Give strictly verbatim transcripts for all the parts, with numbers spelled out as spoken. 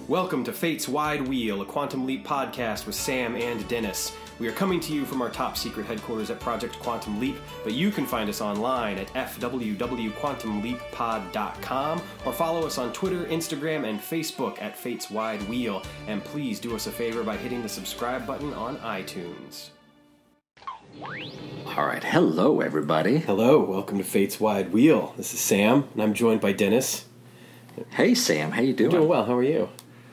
Welcome to Fate's Wide Wheel, a Quantum Leap podcast with Sam and Dennis. We are coming to you from our top secret headquarters at Project Quantum Leap, but you can find us online at f w w dot quantum leap pod dot com or follow us on Twitter, Instagram, and Facebook at Fate's Wide Wheel. And please do us a favor by hitting the subscribe button on iTunes. All right, hello everybody. Hello, welcome to Fate's Wide Wheel. This is Sam, and I'm joined by Dennis. Hey Sam, how you doing? I'm doing well, how are you?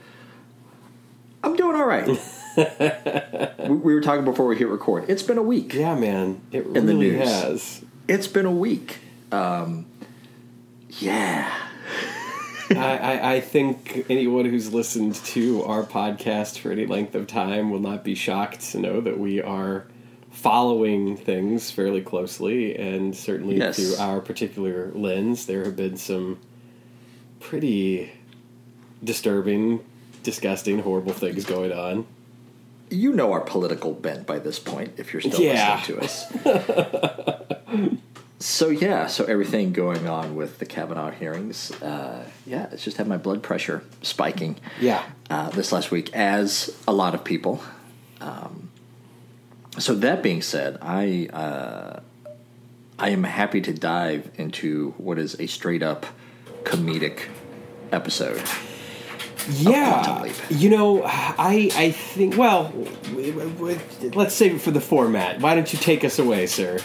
I'm doing all right. we, we were talking before we hit record. It's been a week. Yeah, man, it in really the news. has. It's been a week. Um, yeah. I, I, I think anyone who's listened to our podcast for any length of time will not be shocked to know that we are following things fairly closely, and certainly yes. through our particular lens, there have been some pretty disturbing, disgusting, horrible things going on. You know our political bent by this point, if you're still yeah. listening to us. So, yeah, so everything going on with the Kavanaugh hearings, uh, yeah, it's just had my blood pressure spiking yeah. uh, this last week, as a lot of people. Um, so that being said, I uh, I am happy to dive into what is a straight-up comedic episode. Yeah, you know, I I think, well, let's save it for the format. Why don't you take us away, sir?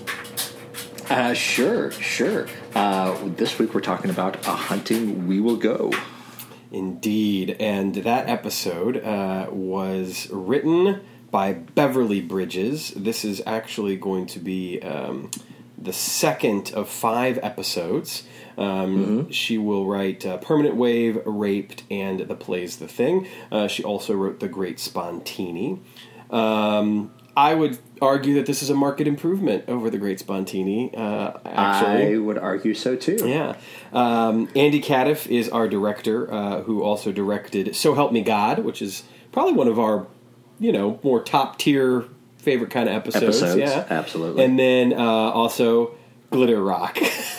Uh, sure, sure. Uh, this week we're talking about A Hunting We Will Go. Indeed, and that episode uh, was written by Beverly Bridges. This is actually going to be um, the second of five episodes. Um, mm-hmm. She will write uh, Permanent Wave, Raped, and The Play's the Thing. Uh, she also wrote The Great Spontini. Um, I would argue that this is a marked improvement over The Great Spontini, uh, actually. I would argue so, too. Yeah. Um, Andy Cadiff is our director, uh, who also directed So Help Me God, which is probably one of our, you know, more top-tier favorite kind of episodes. Episodes, yeah. absolutely. And then uh, also Glitter Rock.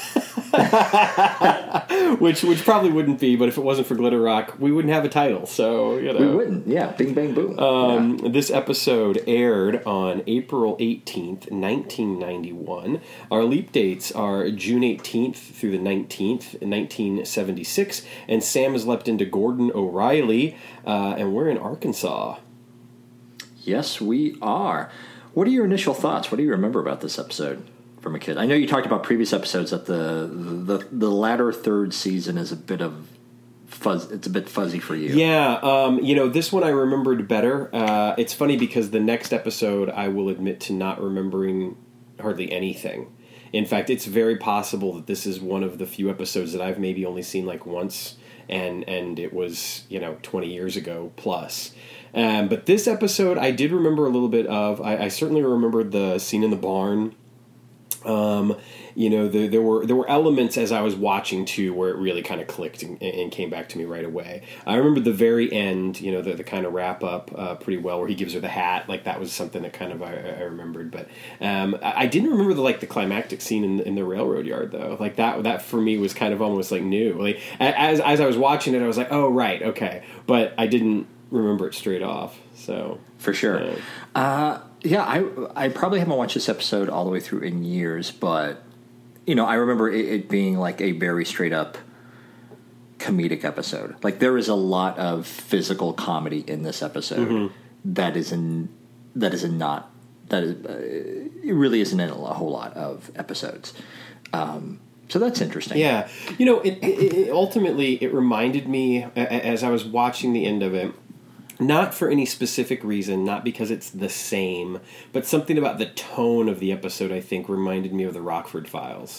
which which probably wouldn't be, but if it wasn't for Glitter Rock, we wouldn't have a title. So you know, we wouldn't. Yeah, Bing Bang Boom. Um, yeah. This episode aired on April eighteenth, nineteen ninety-one. Our leap dates are June eighteenth through the nineteenth, nineteen seventy-six, and Sam has leapt into Gordon O'Reilly, uh, and we're in Arkansas. Yes, we are. What are your initial thoughts? What do you remember about this episode? From a kid, I know you talked about previous episodes that the the the latter third season is a bit of fuzz. It's a bit fuzzy for you. Yeah, um, you know, this one I remembered better. Uh, it's funny because the next episode I will admit to not remembering hardly anything. In fact, it's very possible that this is one of the few episodes that I've maybe only seen like once, and and it was, you know, twenty years ago plus. Um, but this episode I did remember a little bit of. I, I certainly remembered the scene in the barn. Um, you know, the, there were there were elements as I was watching too where it really kind of clicked and, and came back to me right away. I remember the very end, you know, the, the kind of wrap up uh, pretty well where he gives her the hat. Like that was something that kind of I, I remembered. But um, I, I didn't remember the like the climactic scene in, in the railroad yard though. Like that that for me was kind of almost like new. Like as as I was watching it, I was like, oh right, okay, but I didn't remember it straight off. So for sure. Uh, uh, Yeah, I I probably haven't watched this episode all the way through in years, but, you know, I remember it, it being like a very straight-up comedic episode. Like, there is a lot of physical comedy in this episode mm-hmm. that is in, that is in not, that is, uh, it really isn't in a whole lot of episodes. Um, so that's interesting. Yeah. You know, it, it, it ultimately, it reminded me, as I was watching the end of it, not for any specific reason, not because it's the same, but something about the tone of the episode, I think, reminded me of the Rockford Files.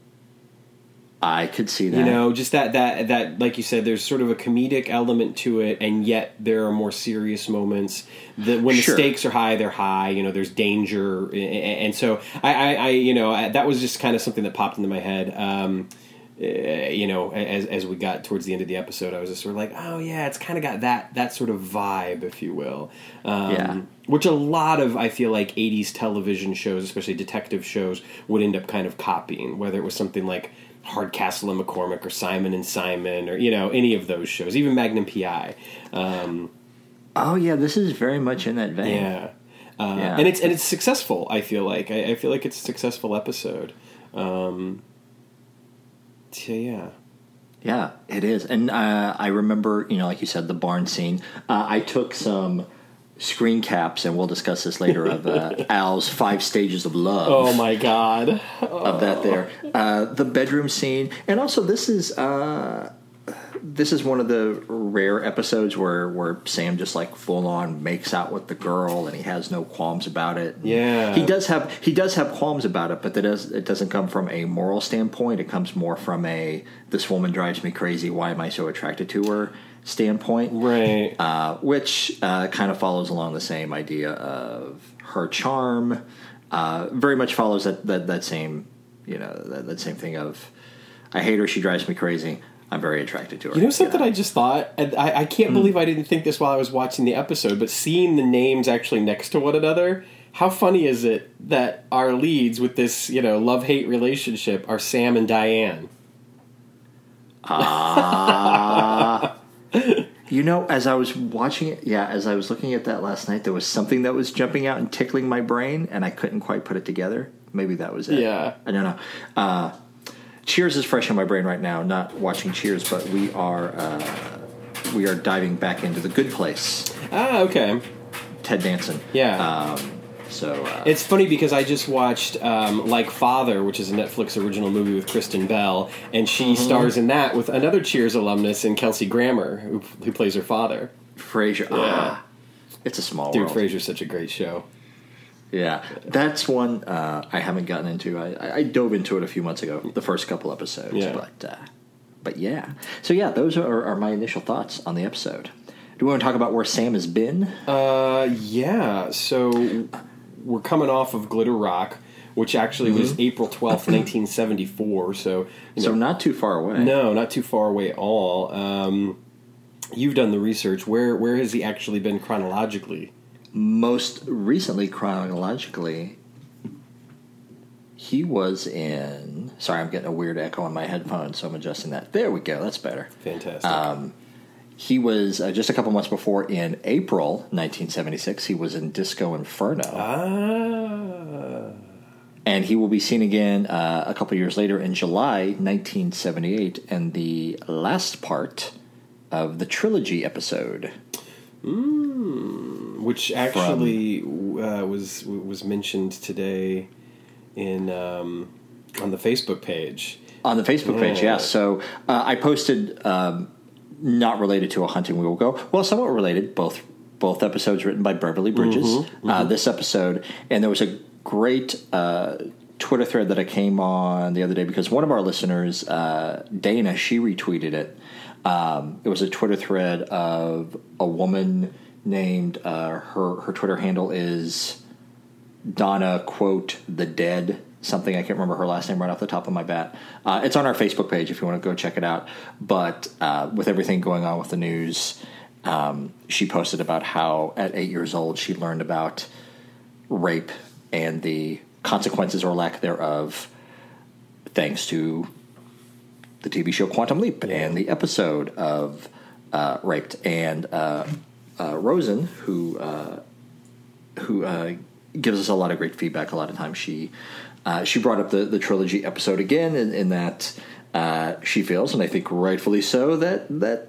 I could see that. You know, just that, that, that, like you said, there's sort of a comedic element to it, and yet there are more serious moments. That when sure. the stakes are high, they're high. You know, there's danger. And so, I, I, I you know, that was just kind of something that popped into my head. Um Uh, you know, as as we got towards the end of the episode, I was just sort of like, oh yeah, it's kind of got that that sort of vibe, if you will. Um, yeah. Which a lot of, I feel like, eighties television shows, especially detective shows, would end up kind of copying, whether it was something like Hardcastle and McCormick or Simon and Simon or, you know, any of those shows, even Magnum P I. Um, oh, yeah, this is very much in that vein. yeah. Uh, yeah. And it's and it's successful, I feel like. I, I feel like it's a successful episode. Um, so, yeah. Yeah, it is. And uh, I remember, you know, like you said, the barn scene. Uh, I took some screen caps, and we'll discuss this later, of uh, Al's five stages of love. Oh, my God. Of that there. Uh, the bedroom scene. And also, this is uh, this is one of the rare episodes where, where Sam just, like, full-on makes out with the girl, and he has no qualms about it. Yeah. He does have he does have qualms about it, but that does, it doesn't come from a moral standpoint. It comes more from a, this woman drives me crazy, why am I so attracted to her standpoint. Right. Uh, which uh, kind of follows along the same idea of her charm. Uh, very much follows that, that, that same, you know, that, that same thing of, I hate her, she drives me crazy, I'm very attracted to her. You know something yeah. I just thought? And I, I can't mm. believe I didn't think this while I was watching the episode, but seeing the names actually next to one another, how funny is it that our leads with this, you know, love-hate relationship are Sam and Diane? Ah. Uh, you know, as I was watching it, yeah, as I was looking at that last night, there was something that was jumping out and tickling my brain, and I couldn't quite put it together. Maybe that was it. Yeah. I don't know. Uh, Cheers is fresh in my brain right now. Not watching Cheers, but we are uh, we are diving back into The Good Place. Ah, okay. Ted Danson. Yeah. Um, so uh, it's funny because I just watched um, Like Father, which is a Netflix original movie with Kristen Bell, and she mm-hmm. stars in that with another Cheers alumnus in Kelsey Grammer, who, who plays her father. Frasier. Yeah. Ah, it's a small Dude, world. Frasier's such a great show. Yeah, that's one uh, I haven't gotten into. I, I dove into it a few months ago, the first couple episodes. Yeah. But, uh, but yeah. So, yeah, those are, are my initial thoughts on the episode. Do we want to talk about where Sam has been? Uh, yeah. So we're coming off of Glitter Rock, which actually mm-hmm. was April twelfth, nineteen seventy-four. So, you know, so not too far away. No, not too far away at all. Um, you've done the research. Where Where has he actually been chronologically? Most recently, chronologically, he was in... Sorry, I'm getting a weird echo on my headphones, so I'm adjusting that. There we go. That's better. Fantastic. Um, he was, uh, just a couple months before, in April nineteen seventy-six, he was in Disco Inferno. Ah. And he will be seen again uh, a couple years later in July nineteen seventy-eight in the last part of the trilogy episode. Mm, which actually uh, was was mentioned today in um, on the Facebook page. On the Facebook yeah. page, yes. Yeah. So uh, I posted, um, not related to A Hunting We Will Go. Well, somewhat related. Both both episodes written by Beverly Bridges. Mm-hmm, mm-hmm. Uh, this episode, and there was a great uh, Twitter thread that I came on the other day because one of our listeners, uh, Dana, she retweeted it. Um, it was a Twitter thread of a woman named, uh, her her Twitter handle is Donna, quote, the Dead, something. I can't remember her last name right off the top of my bat. Uh, it's on our Facebook page if you want to go check it out. But uh, with everything going on with the news, um, she posted about how at eight years old she learned about rape and the consequences or lack thereof thanks to the T V show Quantum Leap yeah. and the episode of uh, Raped. And uh, uh, Rosen, who uh, who uh, gives us a lot of great feedback a lot of times, she uh, she brought up the, the trilogy episode again in, in that uh, she feels, and I think rightfully so, that, that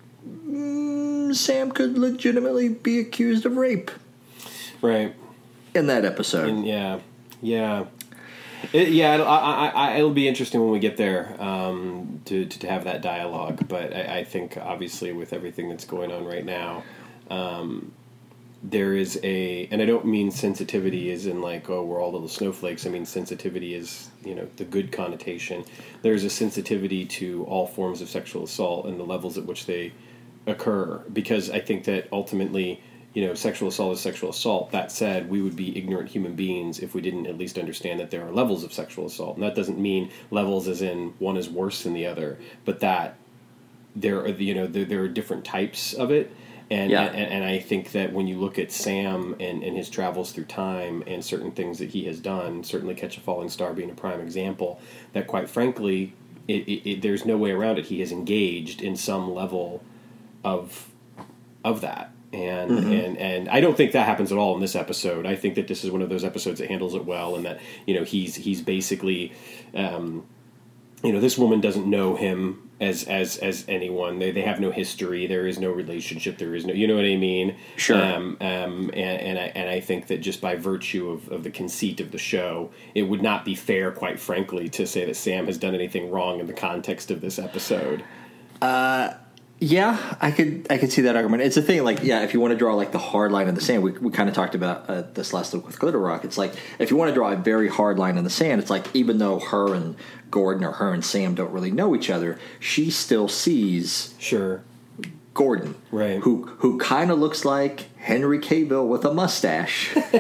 mm, Sam could legitimately be accused of rape. Right. In that episode. And, yeah. Yeah. It, yeah, it'll, I, I, it'll be interesting when we get there um, to, to have that dialogue. But I, I think, obviously, with everything that's going on right now, um, there is a, and I don't mean sensitivity as in like, oh, we're all little snowflakes. I mean sensitivity is, you know, the good connotation. There's a sensitivity to all forms of sexual assault and the levels at which they occur. Because I think that ultimately, you know, sexual assault is sexual assault. That said, we would be ignorant human beings if we didn't at least understand that there are levels of sexual assault. And that doesn't mean levels as in one is worse than the other, but that there are, you know, there, there are different types of it. And, yeah. and and I think that when you look at Sam and, and his travels through time and certain things that he has done, certainly Catch a Falling Star being a prime example, that quite frankly, it, it, it, there's no way around it. He has engaged in some level of of that. And, mm-hmm. and and I don't think that happens at all in this episode. I think that this is one of those episodes that handles it well, and that, you know, he's he's basically, um, you know, this woman doesn't know him as as as anyone. They they have no history. There is no relationship. There is no, you know what I mean? Sure. Um, um, and, and I and I think that just by virtue of, of the conceit of the show, it would not be fair, quite frankly, to say that Sam has done anything wrong in the context of this episode. Uh. Yeah, I could I could see that argument. It's a thing, like, yeah, if you want to draw like the hard line in the sand, we we kind of talked about uh, this last week with Glitter Rock. It's like, if you want to draw a very hard line in the sand, it's like, even though her and Gordon or her and Sam don't really know each other, she still sees sure Gordon, right? Who who kind of looks like Henry Cavill with a mustache. in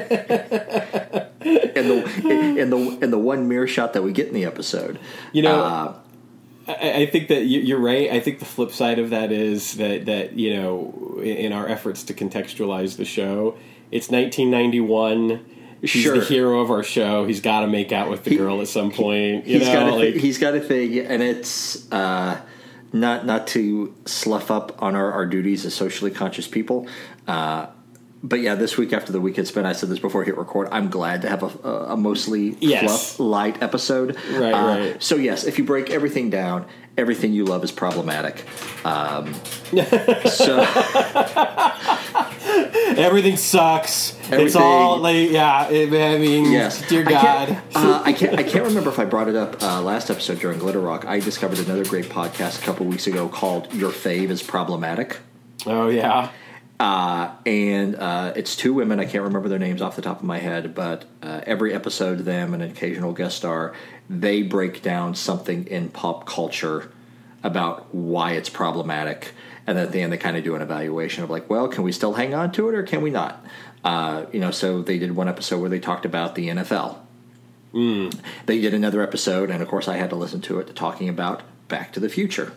the in the in the one mirror shot that we get in the episode, you know. Uh, I think that you're right. I think the flip side of that is that, that, you know, in our efforts to contextualize the show, it's nineteen ninety-one. He's sure. the hero of our show. He's got to make out with the he, girl at some point. You he's know, got a, like, he's got a thing, and it's uh, not not to slough up on our, our duties as socially conscious people. Uh, But yeah, this week after the week had spent, I said this before we hit record, I'm glad to have a, a mostly yes. fluff light episode. Right, uh, right. So yes, if you break everything down, everything you love is problematic. Um, so everything sucks. Everything, it's all like, yeah. It, I mean, yes. dear God. I can't, uh, I can't. I can't remember if I brought it up uh, last episode during Glitter Rock. I discovered another great podcast a couple weeks ago called "Your Fave is Problematic." Oh yeah. Uh, and uh, it's two women. I can't remember their names off the top of my head, but uh, every episode, them and an occasional guest star, they break down something in pop culture about why it's problematic. And then at the end, they kind of do an evaluation of like, well, can we still hang on to it or can we not? Uh, you know, so they did one episode where they talked about the N F L. Mm. They did another episode, and of course I had to listen to it, talking about Back to the Future.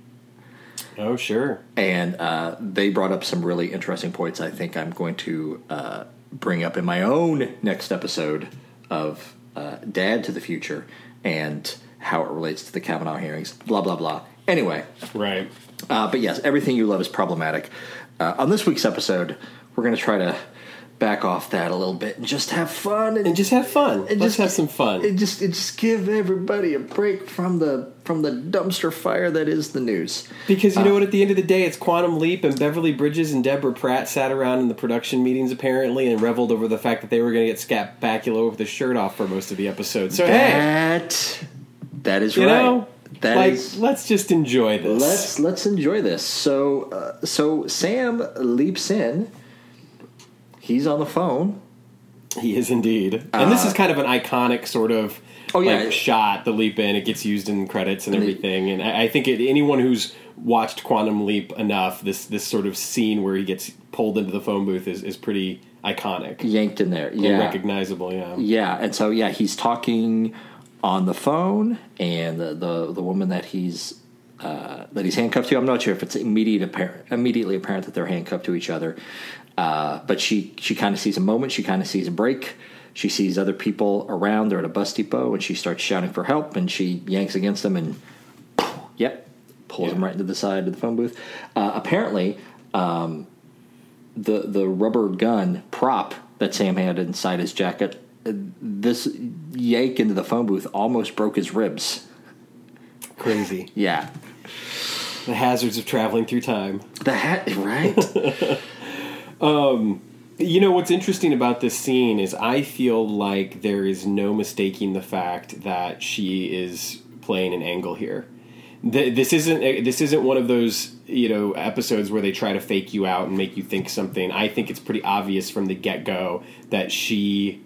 Oh, sure. And uh, they brought up some really interesting points I think I'm going to uh, bring up in my own next episode of uh, Dad to the Future and how it relates to the Kavanaugh hearings, blah, blah, blah. Anyway. Right. Uh, but yes, everything you love is problematic. Uh, on this week's episode, we're going to try to back off that a little bit and just have fun. And, and just have fun. And Let's just have some fun. And just, and just give everybody a break from the from the dumpster fire that is the news. Because you uh, know what? At the end of the day, it's Quantum Leap, and Beverly Bridges and Deborah Pratt sat around in the production meetings apparently and reveled over the fact that they were going to get Scat Bakula with his shirt off for most of the episode. So that, hey, that is you right. Know, that like, is, let's just enjoy this. Let's let's enjoy this. So uh, so Sam leaps in. He's on the phone. He is indeed, and uh, this is kind of an iconic sort of oh, yeah. like shot. The leap in, it gets used in credits and everything. And I, I think it, anyone who's watched Quantum Leap enough, this this sort of scene where he gets pulled into the phone booth is, is pretty iconic, yanked in there, yeah, and recognizable, yeah, yeah. And so yeah, he's talking on the phone, and the the, the woman that he's uh, that he's handcuffed to. I'm not sure if it's immediate apparent, immediately apparent that they're handcuffed to each other. Uh, but she, she kind of sees a moment. She kind of sees a break. She sees other people around. They're at a bus depot, and she starts shouting for help. And she yanks against them, and yep, pulls yeah. him right into the side of the phone booth. Uh, apparently, um, the the rubber gun prop that Sam had inside his jacket, this yank into the phone booth almost broke his ribs. Crazy, yeah. The hazards of traveling through time. The hat, right? Um, you know, what's interesting about this scene is I feel like there is no mistaking the fact that she is playing an angle here. This isn't this isn't one of those, you know, episodes where they try to fake you out and make you think something. I think it's pretty obvious from the get-go that she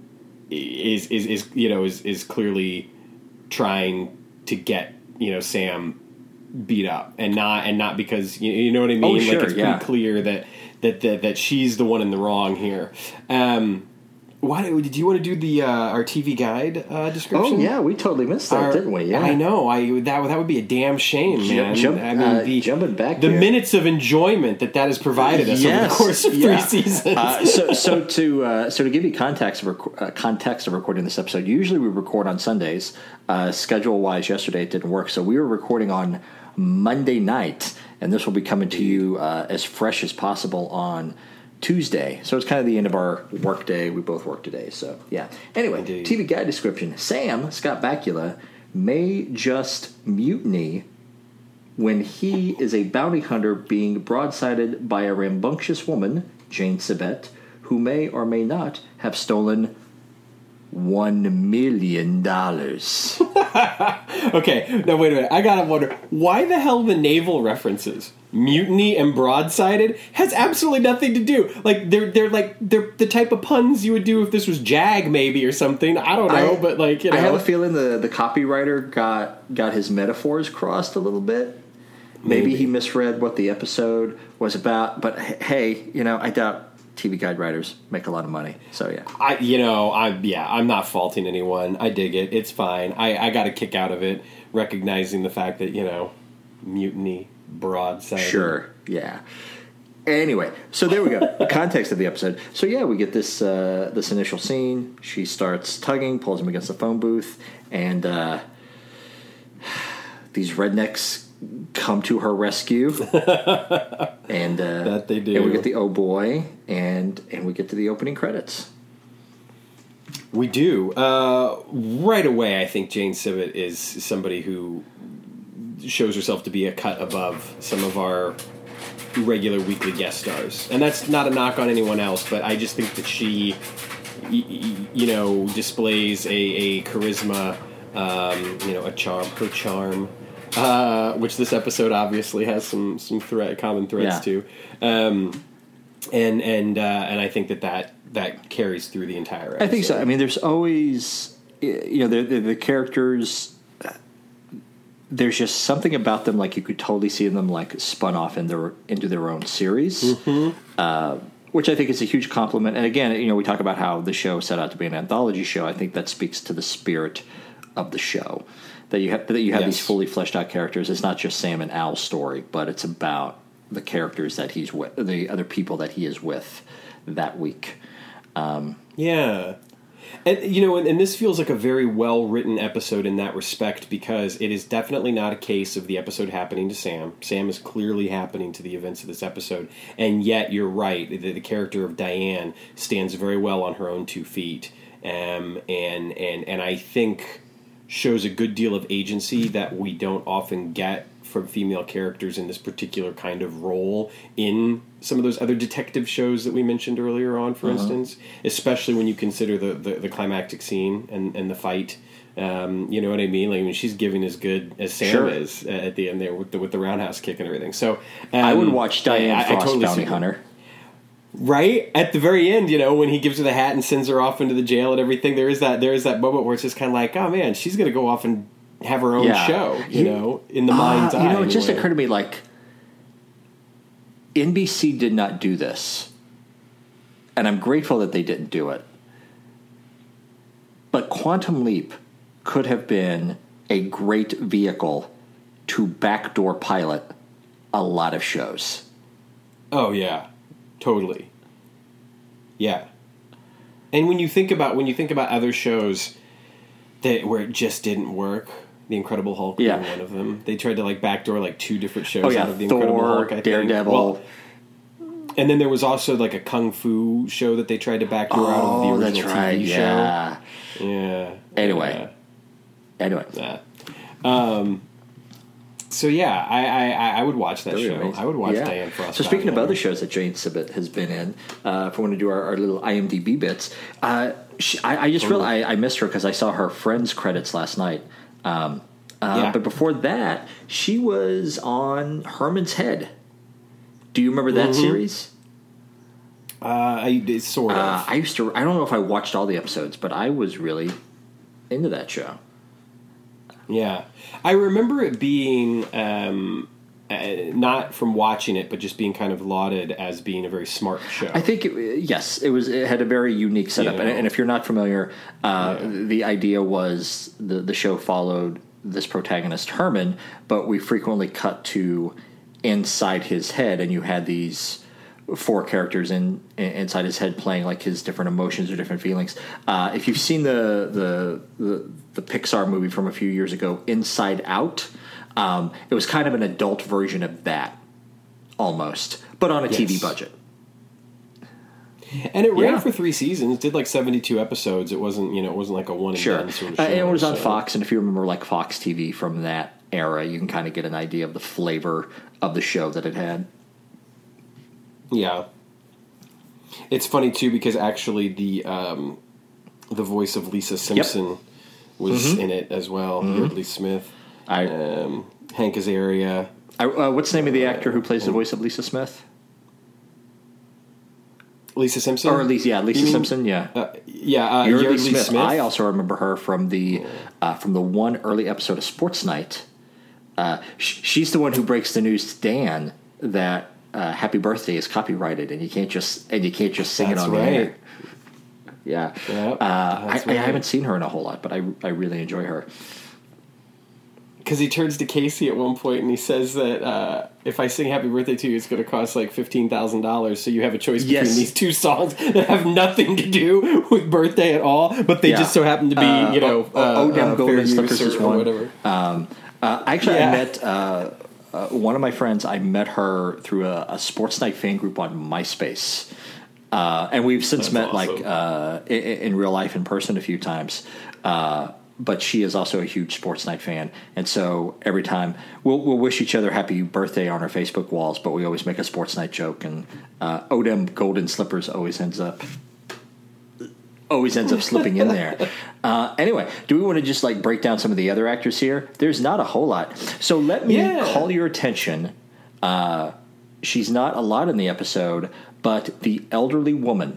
is is, is you know is is clearly trying to get, you know, Sam beat up, and not and not because you, you know what I mean. Oh, sure, like it's yeah. pretty clear that. That, that that she's the one in the wrong here. Um, Why did you want to do the uh, our T V guide uh, description? Oh yeah, we totally missed that, our, didn't we? Yeah, I know. I that that would be a damn shame, man. Jump, I mean, uh, the jumping back the here. minutes of enjoyment that that has provided us yes, over the course of yeah. three seasons. uh, so, so to uh, so to give you context of rec- uh, context of recording this episode, usually we record on Sundays. Uh, schedule wise, yesterday it didn't work, so we were recording on Monday night, and this will be coming to you uh, as fresh as possible on Tuesday. So it's kind of the end of our work day. We both work today. So, yeah. Anyway, Indeed. T V guide description. Sam, Scott Bakula, may just mutiny when he is a bounty hunter being broadsided by a rambunctious woman, Jane Sibet, who may or may not have stolen one million dollars. Okay, now wait a minute. I gotta wonder, why the hell the naval references? Mutiny and broadsided has absolutely nothing to do. Like they're they're like they're the type of puns you would do if this was Jag maybe or something. I don't know, I, but like you know, I have a feeling the, the copywriter got got his metaphors crossed a little bit. Maybe, Maybe he misread what the episode was about. But hey, you know, I doubt T V guide writers make a lot of money. So yeah, I you know I yeah I'm not faulting anyone. I dig it. It's fine. I I got a kick out of it, recognizing the fact that you know mutiny. Broadside. Sure, yeah. Anyway, so there we go. The context of the episode. So yeah, we get this uh, this initial scene. She starts tugging, pulls him against the phone booth, and uh, these rednecks come to her rescue. and uh, that they do. And we get the oh boy, and and we get to the opening credits. We do. Uh, right away, I think Jane Sibet is somebody who shows herself to be a cut above some of our regular weekly guest stars. And that's not a knock on anyone else, but I just think that she, you know, displays a, a charisma, um, you know, a charm, her charm, uh, which this episode obviously has some, some thread, common threads yeah. to. Um, and, and, uh, and I think that that, that carries through the entire episode. I think so. I mean, there's always, you know, the, the, the characters, there's just something about them, like you could totally see them like spun off in their, into their own series, mm-hmm. uh, which I think is a huge compliment. And again, you know, we talk about how the show set out to be an anthology show. I think that speaks to the spirit of the show, that you have that you have yes. these fully fleshed out characters. It's not just Sam and Al's story, but it's about the characters that he's with, the other people that he is with that week. Um, yeah. And, you know, and, and this feels like a very well-written episode in that respect, because it is definitely not a case of the episode happening to Sam. Sam is clearly happening to the events of this episode. And yet, you're right, the, the character of Diane stands very well on her own two feet. Um, and, and, and I think shows a good deal of agency that we don't often get from female characters in this particular kind of role in some of those other detective shows that we mentioned earlier on, for uh-huh. instance, especially when you consider the, the, the climactic scene and, and the fight. Um, you know what I mean? Like, I mean, she's giving as good as Sam sure. is at the end there with the, with the roundhouse kick and everything. So um, I would watch Diane I, Frost, I totally Bounty Hunter. Right at the very end, you know, when he gives her the hat and sends her off into the jail and everything, there is that there is that moment where it's just kind of like, oh man, she's going to go off and have her own yeah. show, you he, know, in the uh, mind's eye. You know, it anyway. just occurred to me, like, N B C did not do this, and I'm grateful that they didn't do it. But Quantum Leap could have been a great vehicle to backdoor pilot a lot of shows. Oh, yeah. Totally. Yeah. And when you think about when you think about other shows that where it just didn't work, The Incredible Hulk yeah. being one of them. They tried to like backdoor like two different shows oh, yeah. out of The Thor, Incredible Hulk. I Daredevil. Well, and then there was also like a kung fu show that they tried to backdoor oh, out of the original that's right. T V yeah. show. Yeah. Anyway. Yeah. Anyway. Yeah. Um. So yeah, I, I, I would watch that show. Amazing. I would watch yeah. Diane Frost. So speaking of other shows that Jane Sibet has been in, uh, if we want to do our, our little I M D B bits, uh, she, I, I just totally. realized I, I missed her because I saw her Friends credits last night. Um, uh, yeah. But before that, she was on Herman's Head. Do you remember that mm-hmm. series? Uh, I sort of. Uh, I used to. I don't know if I watched all the episodes, but I was really into that show. Yeah, I remember it being um, uh, not from watching it, but just being kind of lauded as being a very smart show. I think it, yes, it was. It had a very unique setup, You know? and, and if you're not familiar, uh, Yeah. the idea was the the show followed this protagonist Herman, but we frequently cut to inside his head, and you had these four characters in, in inside his head playing like his different emotions or different feelings. Uh, if you've seen the, the the the Pixar movie from a few years ago, Inside Out, um, it was kind of an adult version of that, almost, but on a T V Yes. budget. And it ran Yeah. for three seasons, did like seventy-two episodes. It wasn't, you know, it wasn't like a one and Sure, done sort of uh, show. and it was on so- Fox. And if you remember, like Fox T V from that era, you can kind of get an idea of the flavor of the show that it had. Yeah. It's funny too because actually the um, the voice of Lisa Simpson was Mm-hmm. in it as well. Ridley Smith, I, um, Hank Azaria. I uh, what's the name of the actor who plays the voice of Lisa Smith? Lisa Simpson, Or at least, yeah, Lisa You mean- Simpson. Yeah, uh, yeah, uh, Yeardley Yeardley Smith. Smith. I also remember her from the uh, from the one early episode of Sports Night. Uh, sh- she's the one who breaks the news to Dan that uh, "Happy Birthday" is copyrighted, and you can't just and you can't just sing That's it on right. the air. Yeah, Yep, uh, I, that's I right. haven't seen her in a whole lot, but I I really enjoy her. Because he turns to Casey at one point and he says that uh, if I sing "Happy Birthday" to you, it's going to cost like fifteen thousand dollars. So you have a choice between Yes. these two songs that have nothing to do with birthday at all, but they Yeah. just so happen to be, Uh, you know, O- O- uh, Odem uh, Golden fair use Slippers or, is or one. whatever. Um, uh, actually, Yeah. I met uh, uh, one of my friends. I met her through a, a Sports Night fan group on MySpace, uh, and we've since That's met awesome. like uh, in, in real life in person a few times. Uh, but she is also a huge Sports Night fan, and so every time we'll, we'll wish each other happy birthday on our Facebook walls, but we always make a Sports Night joke, and uh, Odem Golden Slippers always ends up always ends up slipping in there. Uh, anyway, do we want to just like break down some of the other actors here? There's not a whole lot. So let me Yeah. call your attention. Uh, she's not a lot in the episode, but the elderly woman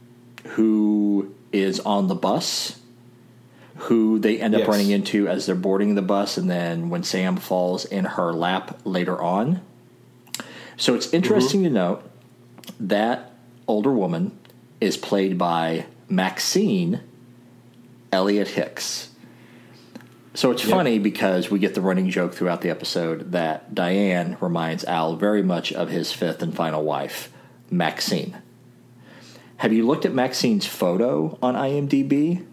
who is on the bus, who they end up Yes. running into as they're boarding the bus, and then when Sam falls in her lap later on. So it's interesting to note that older woman is played by Maxine Elliott Hicks. So it's Yep. funny because we get the running joke throughout the episode that Diane reminds Al very much of his fifth and final wife, Maxine. Have you looked at Maxine's photo on IMDb?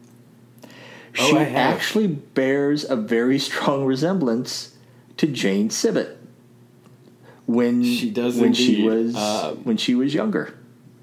Oh, She I have. actually bears a very strong resemblance to Jane Sibbett when She does when she indeed. was Um, when she was younger.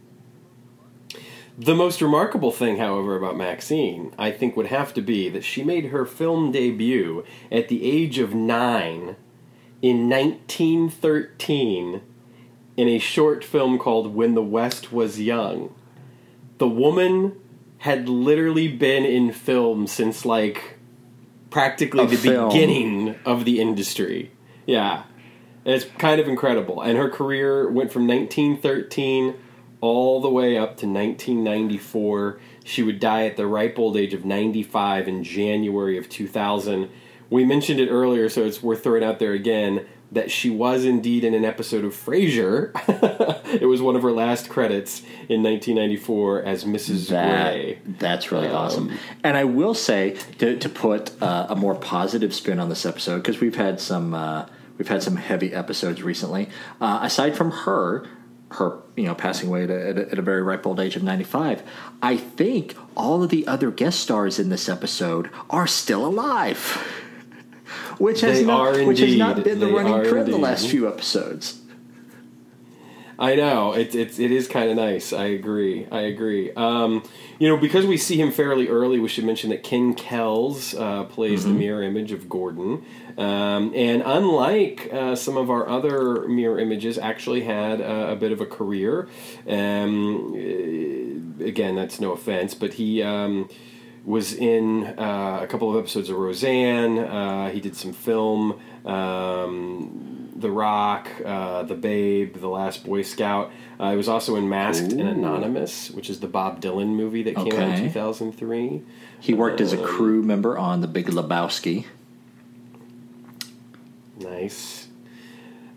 The most remarkable thing, however, about Maxine, I think, would have to be that she made her film debut at the age of nine in nineteen thirteen in a short film called When the West Was Young. The woman had literally been in film since, like, practically A the film. beginning of the industry. Yeah. It's kind of incredible. And her career went from nineteen thirteen all the way up to nineteen ninety-four. She would die at the ripe old age of ninety-five in January of two thousand. We mentioned it earlier, so it's worth throwing out there again, that she was indeed in an episode of Frasier. It was one of her last credits in nineteen ninety-four as Missus That, Gray. that's really Um, awesome. And I will say to, to put uh, a more positive spin on this episode, because we've had some uh, we've had some heavy episodes recently. Uh, aside from her, her you know passing away at a, at a, at a very ripe old age of ninety-five, I think all of the other guest stars in this episode are still alive. Which has They not, are which has not indeed. been the They running are trend the indeed. last few episodes. I know it, it, it is kind of nice. I agree. I agree. Um, you know, because we see him fairly early, we should mention that Ken Kells uh, plays the mirror image of Gordon, um, and unlike uh, some of our other mirror images, actually had uh, a bit of a career. Um, uh, again, that's no offense, but he. Um, was in uh, a couple of episodes of Roseanne. Uh, he did some film, um, The Rock, uh, The Babe, The Last Boy Scout. Uh, he was also in Masked and Ooh. Anonymous, which is the Bob Dylan movie that came out in Okay. two thousand three. He worked as a crew member on The Big Lebowski. Nice.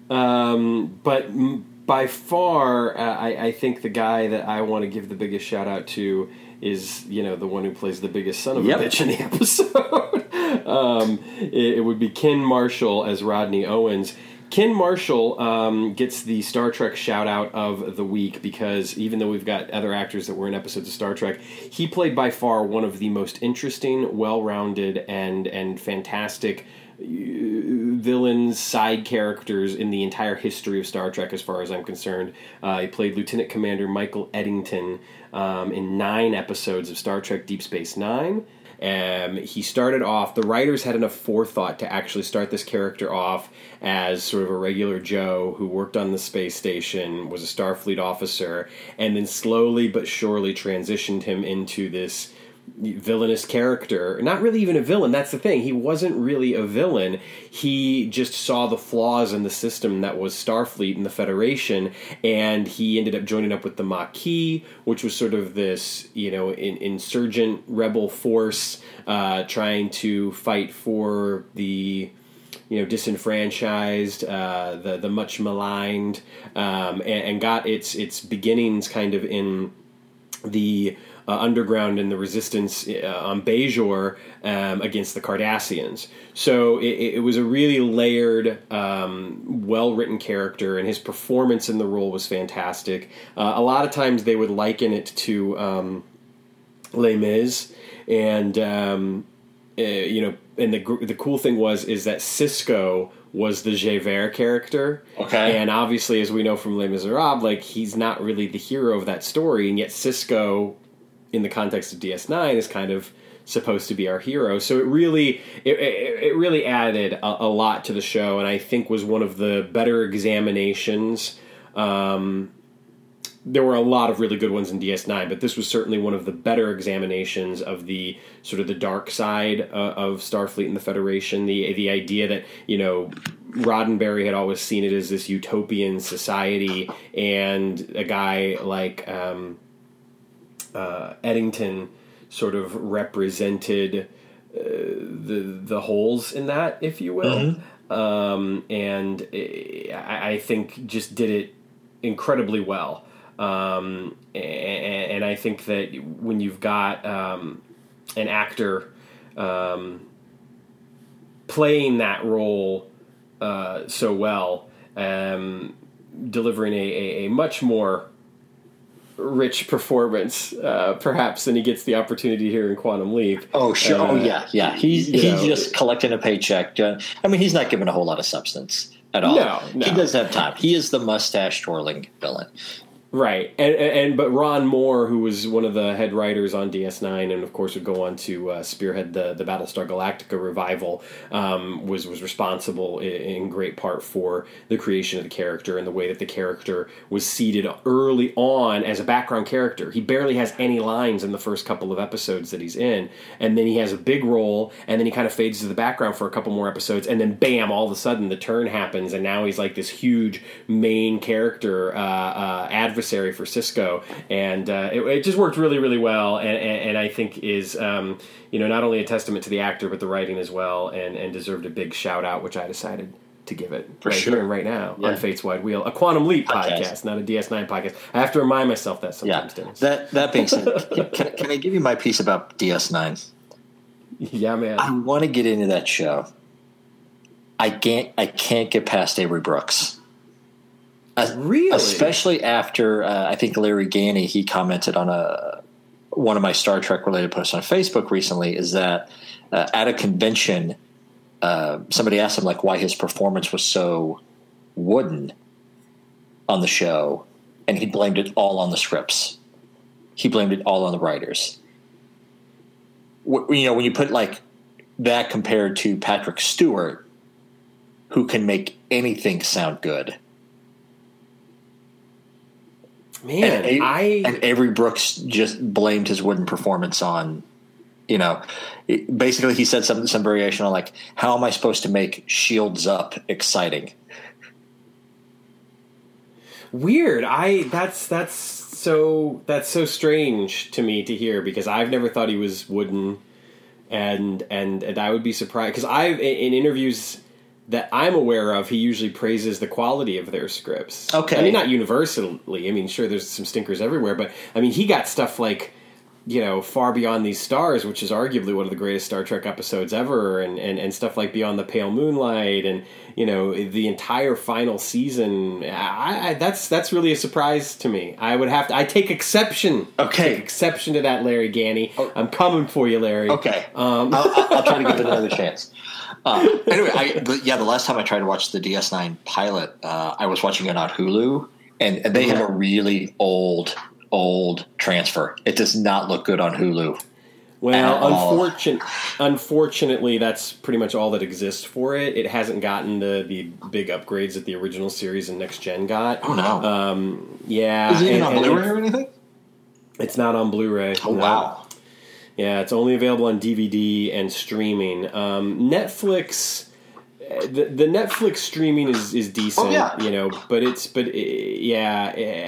Um, but m- by far, uh, I, I think the guy that I want to give the biggest shout out to is, you know, the one who plays the biggest son of Yep. a bitch in the episode. um, it, it would be Ken Marshall as Rodney Owens. Ken Marshall um, gets the Star Trek shout-out of the week because even though we've got other actors that were in episodes of Star Trek, he played by far one of the most interesting, well-rounded, and and fantastic villains, side characters in the entire history of Star Trek, as far as I'm concerned. Uh, he played Lieutenant Commander Michael Eddington um, in nine episodes of Star Trek Deep Space Nine. Um, he started off, the writers had enough forethought to actually start this character off as sort of a regular Joe who worked on the space station, was a Starfleet officer, and then slowly but surely transitioned him into this villainous character. Not really even a villain, that's the thing. He wasn't really a villain. He just saw the flaws in the system that was Starfleet and the Federation, and he ended up joining up with the Maquis, which was sort of this, you know, in, insurgent rebel force uh, trying to fight for the, you know, disenfranchised, uh, the the much maligned, um, and, and got its its beginnings kind of in the Uh, underground and the resistance uh, on Bajor um, against the Cardassians. So it, it was a really layered, um, well-written character, and his performance in the role was fantastic. Uh, a lot of times they would liken it to um, Les Mis, and um, uh, you know, and the the cool thing was is that Sisko was the Javert character. Okay. And obviously, as we know from Les Miserables, like, he's not really the hero of that story, and yet Sisko, in the context of D S nine, is kind of supposed to be our hero. So it really it, it, it really added a, a lot to the show, and I think was one of the better examinations. Um, there were a lot of really good ones in D S nine, but this was certainly one of the better examinations of the sort of the dark side uh, of Starfleet and the Federation. The the idea that, you know, Roddenberry had always seen it as this utopian society, and a guy like um, Uh, Eddington sort of represented uh, the the holes in that, if you will, mm-hmm. um, and I, I think just did it incredibly well. Um, and, and I think that when you've got um, an actor um, playing that role uh, so well, um, delivering a, a, a much more rich performance, uh, perhaps, than he gets the opportunity here in Quantum Leap. Oh, sure. Uh, oh, yeah, yeah. He's he's know, just collecting a paycheck. Uh, I mean, he's not given a whole lot of substance at all. No, no. He doesn't have time. He is the mustache twirling villain. Right, and, and but Ron Moore, who was one of the head writers on D S nine, and of course would go on to uh, spearhead the, the Battlestar Galactica revival, um, was was responsible in, in great part for the creation of the character and the way that the character was seated early on as a background character. He barely has any lines in the first couple of episodes that he's in, and then he has a big role, and then he kind of fades to the background for a couple more episodes, and then bam, all of a sudden the turn happens, and now he's like this huge main character, uh, uh, adversary for Sisko, and uh, it, it just worked really, really well, and, and, and I think is um, you know, not only a testament to the actor but the writing as well, and, and deserved a big shout out, which I decided to give it for right sure. here and right now yeah. on Fate's Wide Wheel, a Quantum Leap podcast, podcast, not a D S nine podcast. I have to remind myself that sometimes. Yeah. Dennis. That that being said, can, can I give you my piece about D S nine? Yeah, man. I want to get into that show. I can't. I can't get past Avery Brooks. Really? Especially after uh, I think Larry Ganey, he commented on a one of my Star Trek related posts on Facebook recently, is that uh, at a convention, uh, somebody asked him like why his performance was so wooden on the show, and he blamed it all on the scripts. He blamed it all on the writers. You know, when you put like that compared to Patrick Stewart, who can make anything sound good. Man, and, I and Avery Brooks just blamed his wooden performance on, you know, it, basically he said some some variation on like, how am I supposed to make Shields Up exciting? Weird. I that's that's so that's so strange to me to hear, because I've never thought he was wooden, and and, and I would be surprised because I've in, in interviews that I'm aware of, he usually praises the quality of their scripts. Okay. I mean, not universally. I mean, sure, there's some stinkers everywhere, but I mean, he got stuff like, you know, Far Beyond These Stars, which is arguably one of the greatest Star Trek episodes ever, and, and, and stuff like Beyond the Pale Moonlight, and, you know, the entire final season. I, I, that's that's really a surprise to me. I would have to, I take exception. Okay. Take exception to that, Larry Ganny. Oh. I'm coming for you, Larry. Okay. Um, I'll, I'll try to give it another chance. Uh, anyway, I, the, yeah, the last time I tried to watch the D S nine pilot, uh, I was watching it on Hulu, and, and they have a really old, old transfer. It does not look good on Hulu. Well, unfortunate, unfortunately, that's pretty much all that exists for it. It hasn't gotten the, the big upgrades that the original series and Next Gen got. Oh, no. Um, yeah. Is it even and, on Blu-ray or anything? It's not on Blu-ray. Oh, no. wow. Yeah, it's only available on D V D and streaming. Um, Netflix, the, the Netflix streaming is, is decent, oh, yeah. you know, but it's, but it, yeah, eh,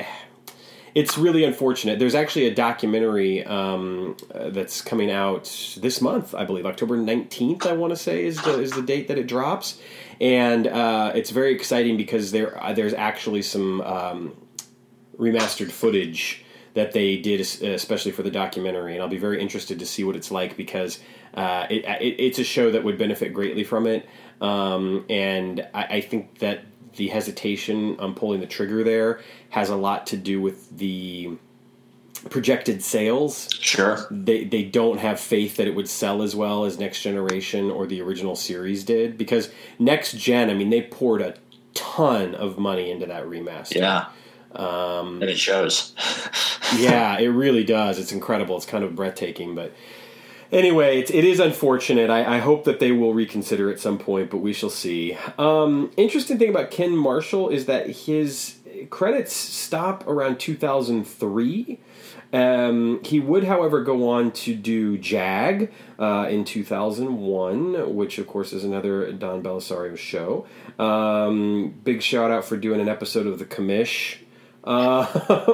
it's really unfortunate. There's actually a documentary um, uh, that's coming out this month, I believe, October nineteenth, I want to say, is the, is the date that it drops. And uh, it's very exciting because there uh, there's actually some um, remastered footage that they did, especially for the documentary, and I'll be very interested to see what it's like because uh, it, it, it's a show that would benefit greatly from it, um, and I, I think that the hesitation on pulling the trigger there has a lot to do with the projected sales. Sure. They they don't have faith that it would sell as well as Next Generation or the original series did, because Next Gen, I mean, they poured a ton of money into that remaster. Yeah. Um, and it shows. Yeah, it really does. It's incredible. It's kind of breathtaking. But anyway, it, it is unfortunate. I, I hope that they will reconsider at some point, but we shall see. Um, interesting thing about Ken Marshall is that his credits stop around two thousand three. Um, he would, however, go on to do Jag uh, in two thousand one, which, of course, is another Don Belisario show. Um, big shout-out for doing an episode of The Commish. Uh,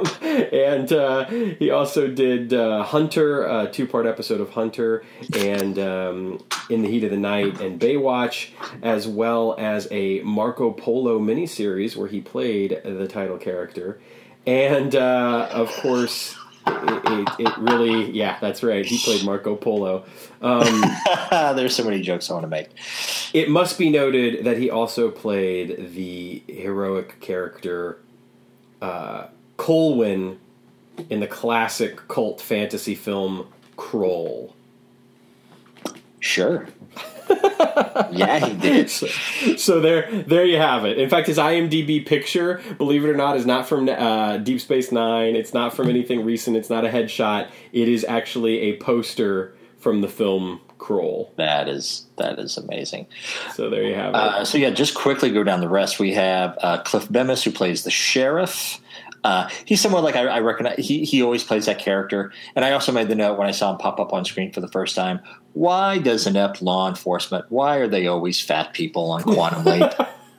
and uh, he also did uh, Hunter, a two-part episode of Hunter, and um, In the Heat of the Night and Baywatch, as well as a Marco Polo miniseries where he played the title character. And, uh, of course, it, it, it really, yeah, that's right, he played Marco Polo. Um, There's so many jokes I want to make. It must be noted that he also played the heroic character Uh, Colwyn in the classic cult fantasy film Kroll. Sure. Yeah, he did. So, so there, there you have it. In fact, his IMDb picture, believe it or not, is not from uh, Deep Space Nine. It's not from anything recent. It's not a headshot. It is actually a poster from the film Kroll. That is that is amazing. So there you have it. Uh, so yeah, just quickly go down the rest. We have uh, Cliff Bemis, who plays the sheriff. Uh, he's somewhat like I, I recognize. He he always plays that character. And I also made the note when I saw him pop up on screen for the first time. Why does inept law enforcement? Why are they always fat people on Quantum Leap?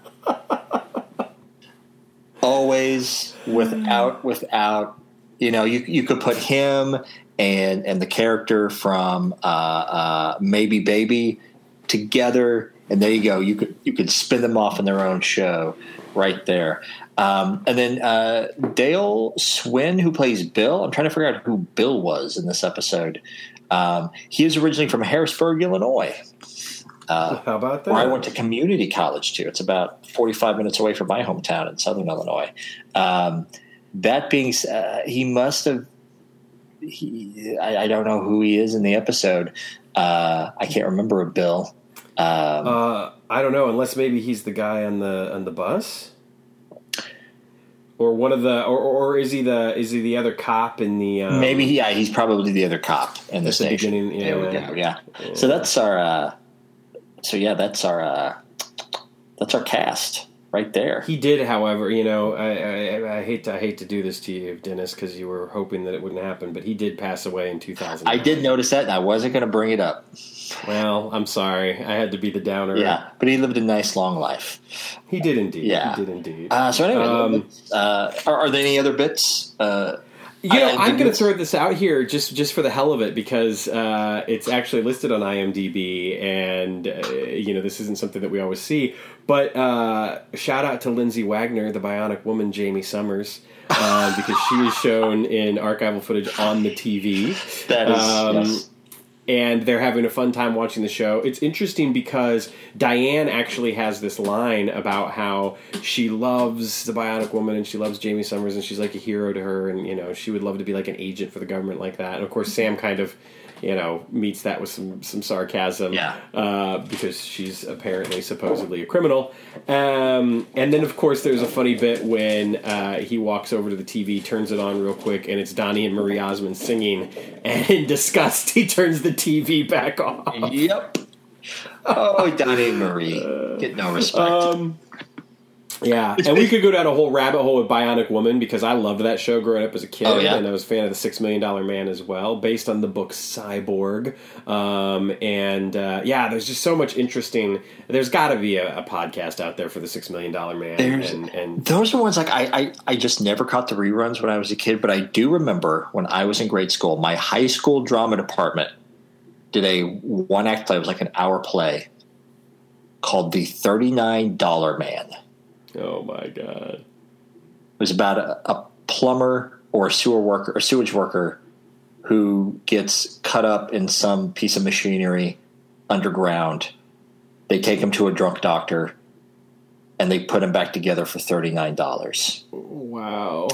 Always without without. You know, you you could put him and and the character from uh, uh, Maybe Baby together, and there you go. You could you could spin them off in their own show right there. Um, and then uh, Dale Swin, who plays Bill. I'm trying to figure out who Bill was in this episode. Um, he is originally from Harrisburg, Illinois. Uh, How about that? Where I went to community college to. It's about forty-five minutes away from my hometown in Southern Illinois. Um, that being said, uh, he must have. He, I, I don't know who he is in the episode. Uh, I can't remember a Bill. Um, uh, I don't know, unless maybe he's the guy on the on the bus, or one of the, or, or is he the is he the other cop in the? Um, maybe he, yeah, he's probably the other cop in the at the station. beginning, yeah. There we go. Yeah. yeah. So that's our. Uh, so yeah, that's our. Uh, that's our cast. Right there. He did, however, you know, I, I, I hate to I hate to do this to you, Dennis, because you were hoping that it wouldn't happen, but he did pass away in two thousand. I did notice that, and I wasn't going to bring it up. Well, I'm sorry, I had to be the downer. Yeah, but he lived a nice long life. He did indeed. Yeah, he did indeed. Uh, so anyway, um, uh, are, are there any other bits? Uh, You know, I, I I'm going to throw this out here just, just for the hell of it because uh, it's actually listed on IMDb, and uh, you know this isn't something that we always see. But uh, shout out to Lindsay Wagner, the Bionic Woman, Jamie Summers, uh, because she is shown in archival footage on the T V. That is, um, yes. And they're having a fun time watching the show. It's interesting because Diane actually has this line about how she loves the Bionic Woman and she loves Jamie Summers and she's like a hero to her, and you know she would love to be like an agent for the government like that. And of course, Sam kind of, you know, meets that with some some sarcasm, yeah, uh, because she's apparently supposedly a criminal. Um, and then of course there's a funny bit when uh, he walks over to the T V, turns it on real quick, and it's Donnie and Marie Osmond singing, and in disgust he turns the T V back off. Yep. Oh, Donnie and Marie get no respect. Um, yeah, and we could go down a whole rabbit hole with Bionic Woman because I loved that show growing up as a kid, oh, yeah? and I was a fan of the Six Million Dollar Man as well, based on the book Cyborg. Um, and uh, yeah, there's just so much interesting. There's got to be a, a podcast out there for the Six Million Dollar Man. And, and those are ones like I, I, I just never caught the reruns when I was a kid, but I do remember when I was in grade school, my high school drama department did a one act play. It was like an hour play called The thirty-nine dollar Man. Oh my God. It was about a, a plumber or a sewer worker or sewage worker who gets cut up in some piece of machinery underground. They take him to a drunk doctor and they put him back together for thirty-nine dollars. Wow.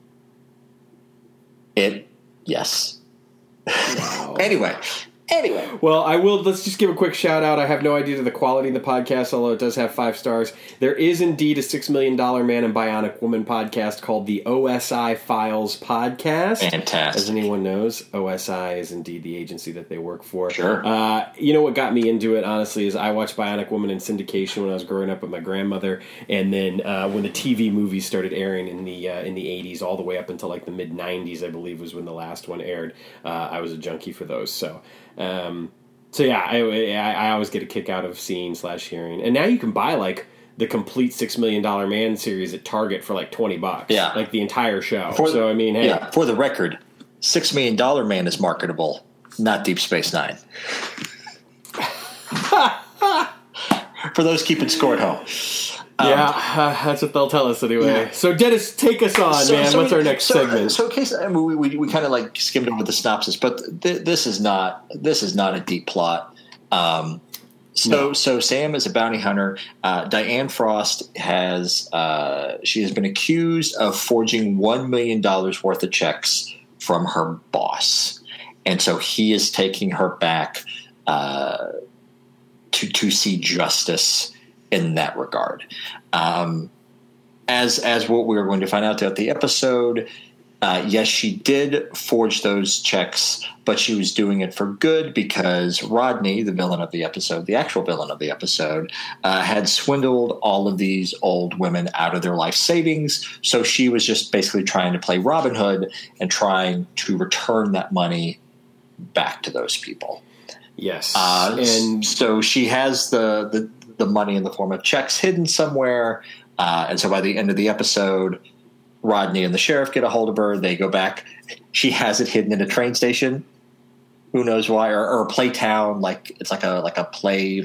It, yes. Wow. Anyway. Anyway. Well, I will, let's just give a quick shout out. I have no idea to the quality of the podcast, although it does have five stars. There is indeed a Six Million Dollar Man and Bionic Woman podcast called the O S I Files Podcast. Fantastic. As anyone knows, O S I is indeed the agency that they work for. Sure. Uh, you know what got me into it, honestly, is I watched Bionic Woman in syndication when I was growing up with my grandmother, and then uh, when the T V movies started airing in the uh, in the eighties, all the way up until like the mid nineties, I believe was when the last one aired. Uh, I was a junkie for those, so... Um, so yeah, I, I, I always get a kick out of seeing slash hearing, and now you can buy like the complete Six Million Dollar Man series at Target for like twenty bucks. Yeah, like the entire show. For, so I mean, hey, yeah. For the record, Six Million Dollar Man is marketable, not Deep Space Nine. For those keeping score at home. Um, yeah, uh, that's what they'll tell us anyway. Yeah. So, Dennis, take us on, so, man. So What's we, our next so, segment? So, in case I mean, we we, we kind of like skimmed over the synopsis, but th- this is not this is not a deep plot. Um, so, no. so Sam is a bounty hunter. Uh, Diane Frost has uh, she has been accused of forging one million dollars worth of checks from her boss, and so he is taking her back uh, to to see justice in that regard. Um, as as what we are going to find out throughout the episode, uh, yes, she did forge those checks, but she was doing it for good because Rodney, the villain of the episode, the actual villain of the episode, uh, had swindled all of these old women out of their life savings. So she was just basically trying to play Robin Hood and trying to return that money back to those people. Yes, uh, and so she has the the. the money in the form of checks hidden somewhere. Uh, and so by the end of the episode, Rodney and the sheriff get a hold of her. They go back. She has it hidden in a train station. Who knows why? Or, or a play town. Like it's like a, like a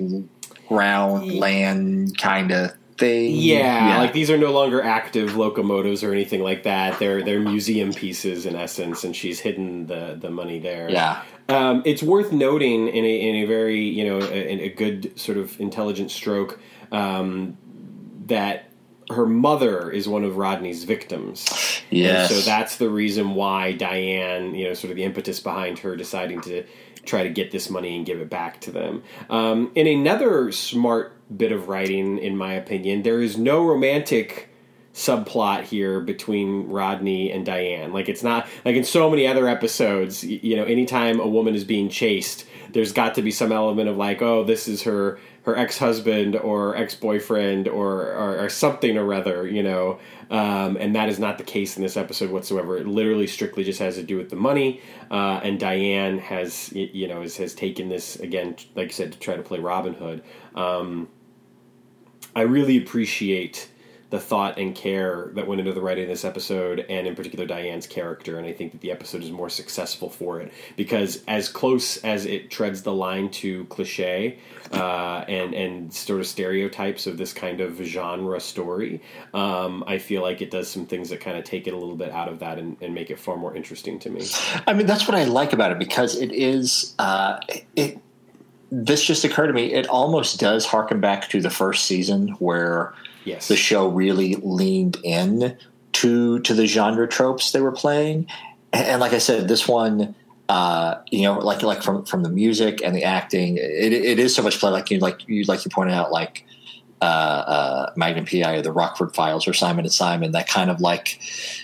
playground land kind of thing. Yeah, yeah. Like these are no longer active locomotives or anything like that. They're, they're museum pieces in essence. And she's hidden the, the money there. Yeah. Um, it's worth noting in a, in a very, you know, a, a good sort of intelligent stroke um, that her mother is one of Rodney's victims. Yes. And so that's the reason why Diane, you know, sort of the impetus behind her deciding to try to get this money and give it back to them. Um, in another smart bit of writing, in my opinion, there is no romantic subplot here between Rodney and Diane. Like it's not like in so many other episodes, you know, anytime a woman is being chased, there's got to be some element of like, oh, this is her her ex-husband or ex-boyfriend or or, or something or other, you know. Um, and that is not the case in this episode whatsoever. It literally strictly just has to do with the money. Uh, and Diane has, you know, has, has taken this again, like you said, to try to play Robin Hood. Um, I really appreciate the thought and care that went into the writing of this episode, and in particular Diane's character. And I think that the episode is more successful for it because as close as it treads the line to cliche uh, and and sort of stereotypes of this kind of genre story, um, I feel like it does some things that kind of take it a little bit out of that and, and make it far more interesting to me. I mean, that's what I like about it because it is uh, it. This just occurred to me. It almost does harken back to the first season where yes. the show really leaned in to to the genre tropes they were playing. And, and like I said, this one, uh, you know, like like from, from the music and the acting, it, it is so much play. Like you like you like you pointed out, like uh, uh, Magnum P I or the Rockford Files or Simon and Simon. That kind of like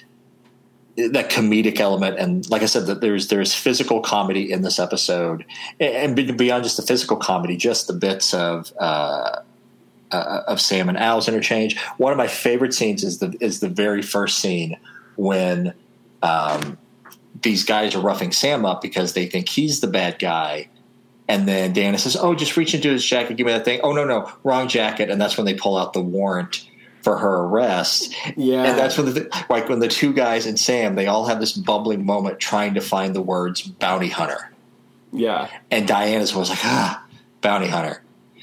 that comedic element, and like I said, that there's there's physical comedy in this episode, and beyond just the physical comedy, just the bits of uh, uh, of Sam and Al's interchange. One of my favorite scenes is the is the very first scene when um, these guys are roughing Sam up because they think he's the bad guy, and then Diana says, "Oh, just reach into his jacket, give me that thing." Oh no, no, wrong jacket, and that's when they pull out the warrant for her arrest. Yeah. And that's when the, like when the two guys and Sam, they all have this bumbling moment trying to find the words bounty hunter. Yeah. And Diana's was like, ah, bounty hunter.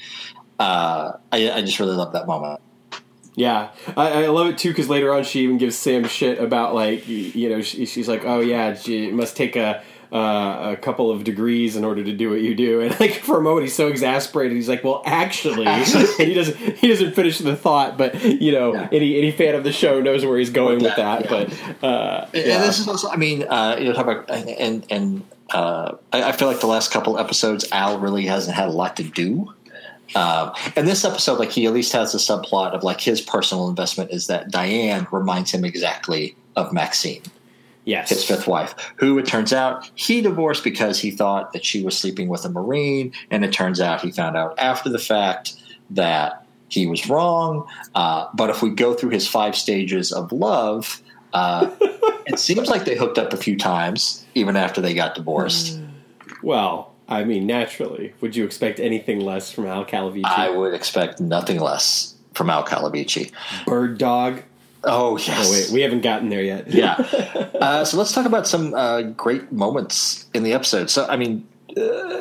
Uh, I, I just really love that moment. Yeah. I, I love it too, because later on she even gives Sam shit about like, you know, she, she's like, oh yeah, she must take a, Uh, a couple of degrees in order to do what you do, and like for a moment he's so exasperated. He's like, "Well, actually," and he doesn't he doesn't finish the thought. But you know, yeah. any any fan of the show knows where he's going with that. Yeah. But uh, and yeah. this is also, I mean, uh, you know, talk about and and uh, I, I feel like the last couple episodes, Al really hasn't had a lot to do. Um, and this episode, like he at least has a subplot of like his personal investment is that Diane reminds him exactly of Maxine. Yes. His fifth wife, who it turns out he divorced because he thought that she was sleeping with a Marine, and it turns out he found out after the fact that he was wrong. Uh, but if we go through his five stages of love, uh, it seems like they hooked up a few times, even after they got divorced. Well, I mean, naturally. Would you expect anything less from Al Calavici? I would expect nothing less from Al Calavici. Bird Dog. Oh, yes. Oh, wait, we haven't gotten there yet. Yeah. Uh, so let's talk about some uh, great moments in the episode. So, I mean, uh,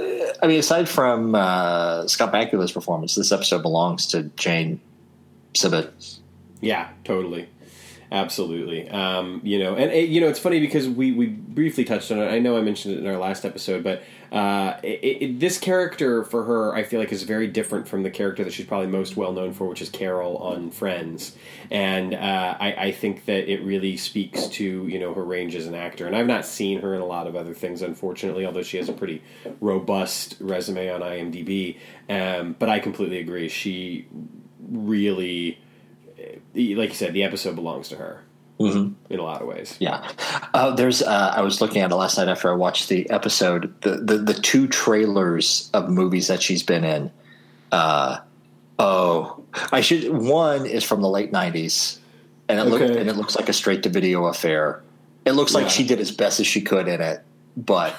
I mean, aside from uh, Scott Bakula's performance, this episode belongs to Jane Sibbett. Yeah, totally. Absolutely. Um, you know, and, you know, it's funny because we, we briefly touched on it. I know I mentioned it in our last episode, but uh, it, it, this character for her, I feel like, is very different from the character that she's probably most well known for, which is Carol on Friends. And uh, I, I think that it really speaks to, you know, her range as an actor. And I've not seen her in a lot of other things, unfortunately, although she has a pretty robust resume on IMDb. Um, but I completely agree. She really... Like you said, the episode belongs to her mm-hmm. in a lot of ways. Yeah. Uh, there's. Uh, I was looking at it last night after I watched the episode. The the, the two trailers of movies that she's been in. Uh, oh, I should. One is from the late nineties, and it okay. look, and it looks like a straight to video affair. It looks like yeah. she did as best as she could in it, but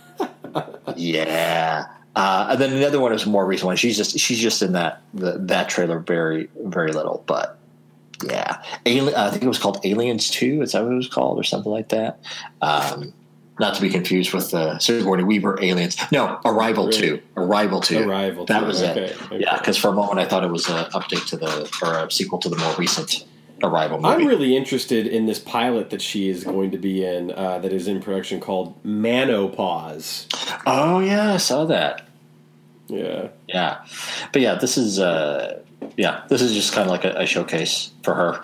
yeah. Uh, and then another one is a more recent one. She's just she's just in that the, that trailer very very little, but. Yeah, Alien, I think it was called Aliens two. Is that what it was called, or something like that? Um, not to be confused with the Sigourney Weaver Aliens. No, Arrival really? two. Arrival two. Arrival. That two. was okay. it. Okay. Yeah, because for a moment I thought it was an update to the or a sequel to the more recent Arrival movie. I'm really interested in this pilot that she is going to be in. Uh, that is in production called Manopause. Oh yeah, I saw that. Yeah. Yeah, but yeah, this is. Uh, Yeah, this is just kind of like a, a showcase for her.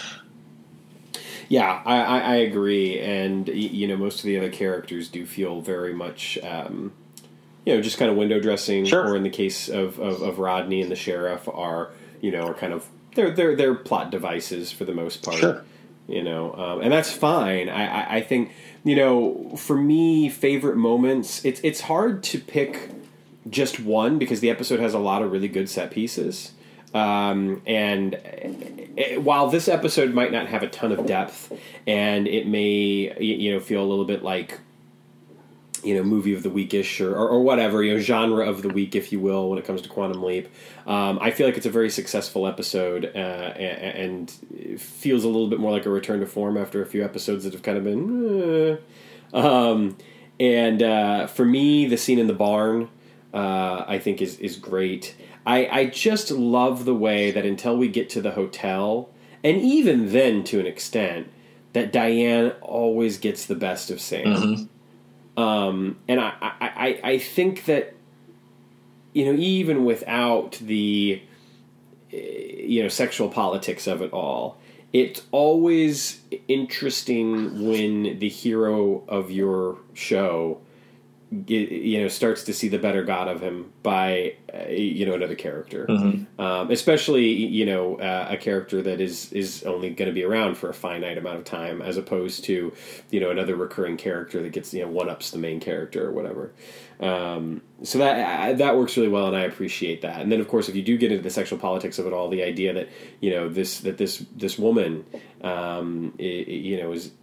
Yeah, I, I, I agree, and you know, most of the other characters do feel very much, um, you know, just kind of window dressing. Sure. Or in the case of, of, of Rodney and the sheriff, are you know, are kind of they're they're they're plot devices for the most part. Sure. You know, um, and that's fine. I, I, I think you know, for me, favorite moments. It's it's hard to pick just one because the episode has a lot of really good set pieces. Um, and it, while this episode might not have a ton of depth, and it may you know feel a little bit like you know, movie of the weekish or, or, or whatever, you know, genre of the week, if you will, when it comes to Quantum Leap. Um, I feel like it's a very successful episode uh, and, and it feels a little bit more like a return to form after a few episodes that have kind of been... Eh. Um, and uh, for me, the scene in the barn, uh, I think, is, is great. I, I just love the way that until we get to the hotel, and even then to an extent, that Diane always gets the best of Sam. Mm-hmm. Um, and I, I, I think that, you know, even without the, you know, sexual politics of it all, it's always interesting when the hero of your show, you know, starts to see the better God of him by, uh, you know, another character. Mm-hmm. Um, especially, you know, uh, a character that is, is only going to be around for a finite amount of time, as opposed to, you know, another recurring character that gets, you know, one-ups the main character or whatever. Um, so that, uh, that works really well, and I appreciate that. And then, of course, if you do get into the sexual politics of it all, the idea that, you know, this, that this, this woman, um, it, you know, is,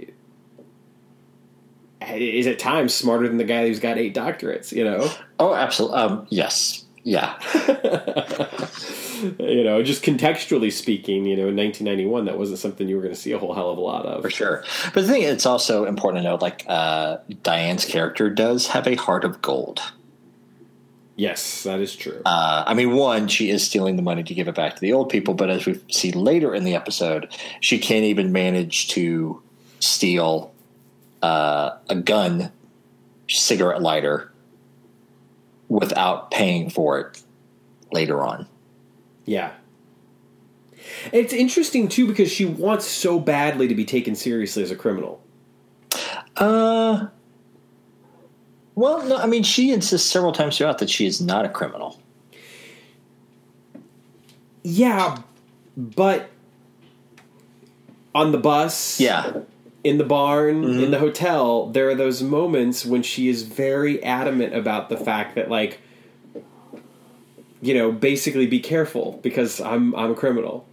is at times smarter than the guy who's got eight doctorates, you know? Oh, absolutely. Um, yes. Yeah. You know, just contextually speaking, you know, in nineteen ninety-one, that wasn't something you were going to see a whole hell of a lot of. For sure. But the thing, it's also important to note, like, uh, Diane's character does have a heart of gold. Yes, that is true. Uh, I mean, one, she is stealing the money to give it back to the old people, but as we see later in the episode, she can't even manage to steal uh, a gun, cigarette lighter, without paying for it later on. Yeah. It's interesting, too, because she wants so badly to be taken seriously as a criminal. Uh... Well, no, I mean, she insists several times throughout that she is not a criminal. Yeah, but on the bus, yeah, in the barn, mm-hmm. in the hotel, there are those moments when she is very adamant about the fact that, like, you know, basically be careful because I'm I'm a criminal.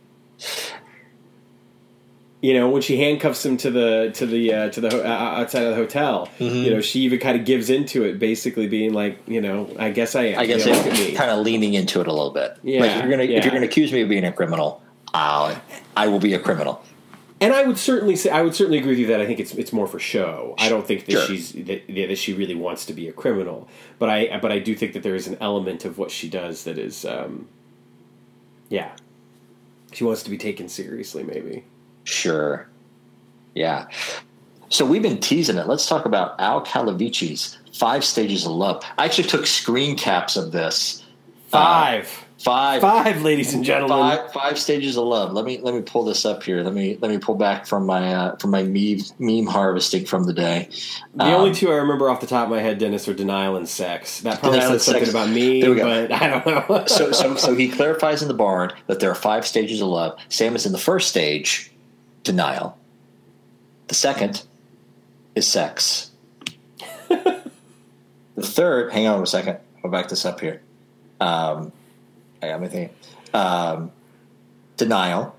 You know, when she handcuffs him to the to the uh, to the uh, outside of the hotel, mm-hmm. you know, she even kind of gives into it, basically being like, you know, I guess I am. I guess you know, it's kind of leaning into it a little bit. Yeah, like if you're gonna yeah. if you're gonna accuse me of being a criminal, I'll, I will be a criminal. And I would certainly say I would certainly agree with you that I think it's it's more for show. I don't think that sure. she's that, that she really wants to be a criminal, but I but I do think that there is an element of what she does that is, um, yeah, she wants to be taken seriously, maybe. Sure. Yeah. So we've been teasing it. Let's talk about Al Calavicci's Five Stages of Love. I actually took screen caps of this. Five. Uh, five. Five, ladies and gentlemen. Five, five Stages of Love. Let me let me pull this up here. Let me let me pull back from my uh, from my meme meme harvesting from the day. The um, only two I remember off the top of my head, Dennis, are Denial and Sex. That probably says something sex. about me, but I don't know. so so so he clarifies in the barn that there are five stages of love. Sam is in the first stage. Denial. The second is sex. The third, hang on a second. I'll back this up here. Um, I got my thing. Um, denial.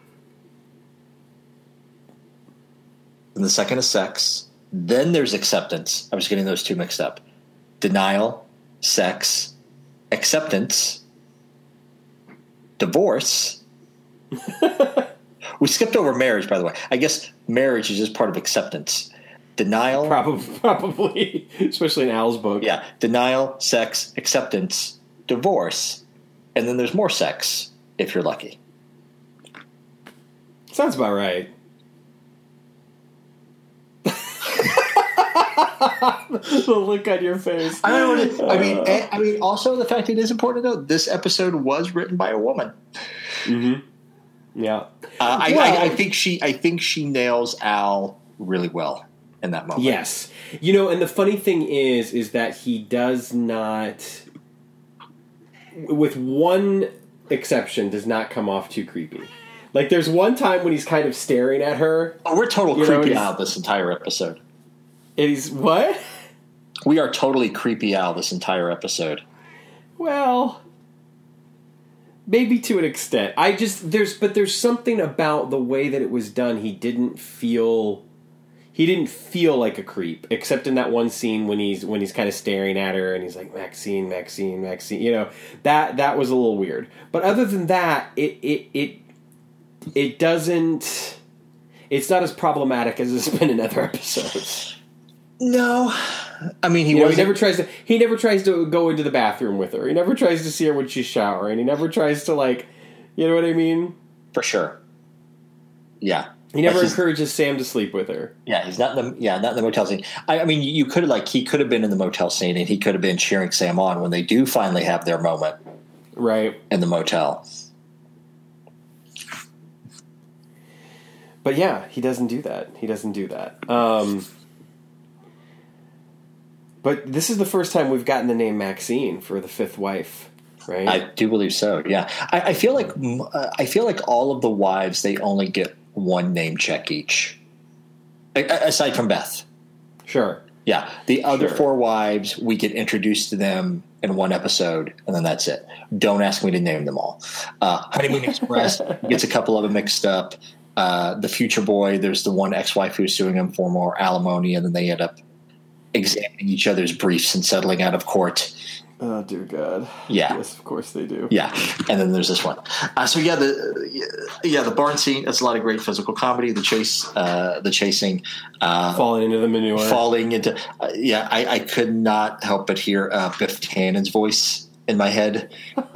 And the second is sex. Then there's acceptance. I was getting those two mixed up. Denial, sex, acceptance, divorce. We skipped over marriage, by the way. I guess marriage is just part of acceptance. Denial. Probably, probably, especially in Al's book. Yeah. Denial, sex, acceptance, divorce. And then there's more sex, if you're lucky. Sounds about right. The look on your face. I don't know. I mean, uh, I mean, also the fact it is important to note this episode was written by a woman. Mm-hmm. Yeah, uh, I, well, I, I think she. I think she nails Al really well in that moment. Yes, you know, and the funny thing is, is that he does not, with one exception, does not come off too creepy. Like, there's one time when he's kind of staring at her. Oh, we're total creepy Al this entire episode. And he's what? We are totally creepy Al this entire episode. Well. Maybe to an extent. I just there's but there's something about the way that it was done. He didn't feel he didn't feel like a creep, except in that one scene when he's when he's kind of staring at her and he's like, Maxine, Maxine, Maxine. You know, that that was a little weird. But other than that, it it it it doesn't. It's not as problematic as it's been in other episodes. No, I mean he you know, was he never tries to he never tries to go into the bathroom with her. He never tries to see her when she's showering. He never tries to, like, you know what I mean? For sure. Yeah. He never like encourages Sam to sleep with her. Yeah, he's not in the yeah, not in the motel scene. I, I mean, you could have like he could have been in the motel scene and he could have been cheering Sam on when they do finally have their moment, right, in the motel. But yeah, he doesn't do that. He doesn't do that. Um, but this is the first time we've gotten the name Maxine for the fifth wife, right? I do believe so. Yeah, I, I feel like uh, I feel like all of the wives they only get one name check each, aside from Beth. Sure. Yeah, the other Sure. four wives we get introduced to them in one episode, and then that's it. Don't ask me to name them all. Uh, Honeymoon Express gets a couple of them mixed up. Uh, the future boy, there's the one ex-wife who's suing him for more alimony, and then they end up examining each other's briefs and settling out of court. Oh, dear God. Yeah. Yes, of course they do. Yeah, and then there's this one. Uh, so yeah, the yeah the barn scene. That's a lot of great physical comedy. The chase, uh, the chasing, uh, Falling into the manure. falling into. Uh, yeah, I, I could not help but hear uh, Biff Tannen's voice in my head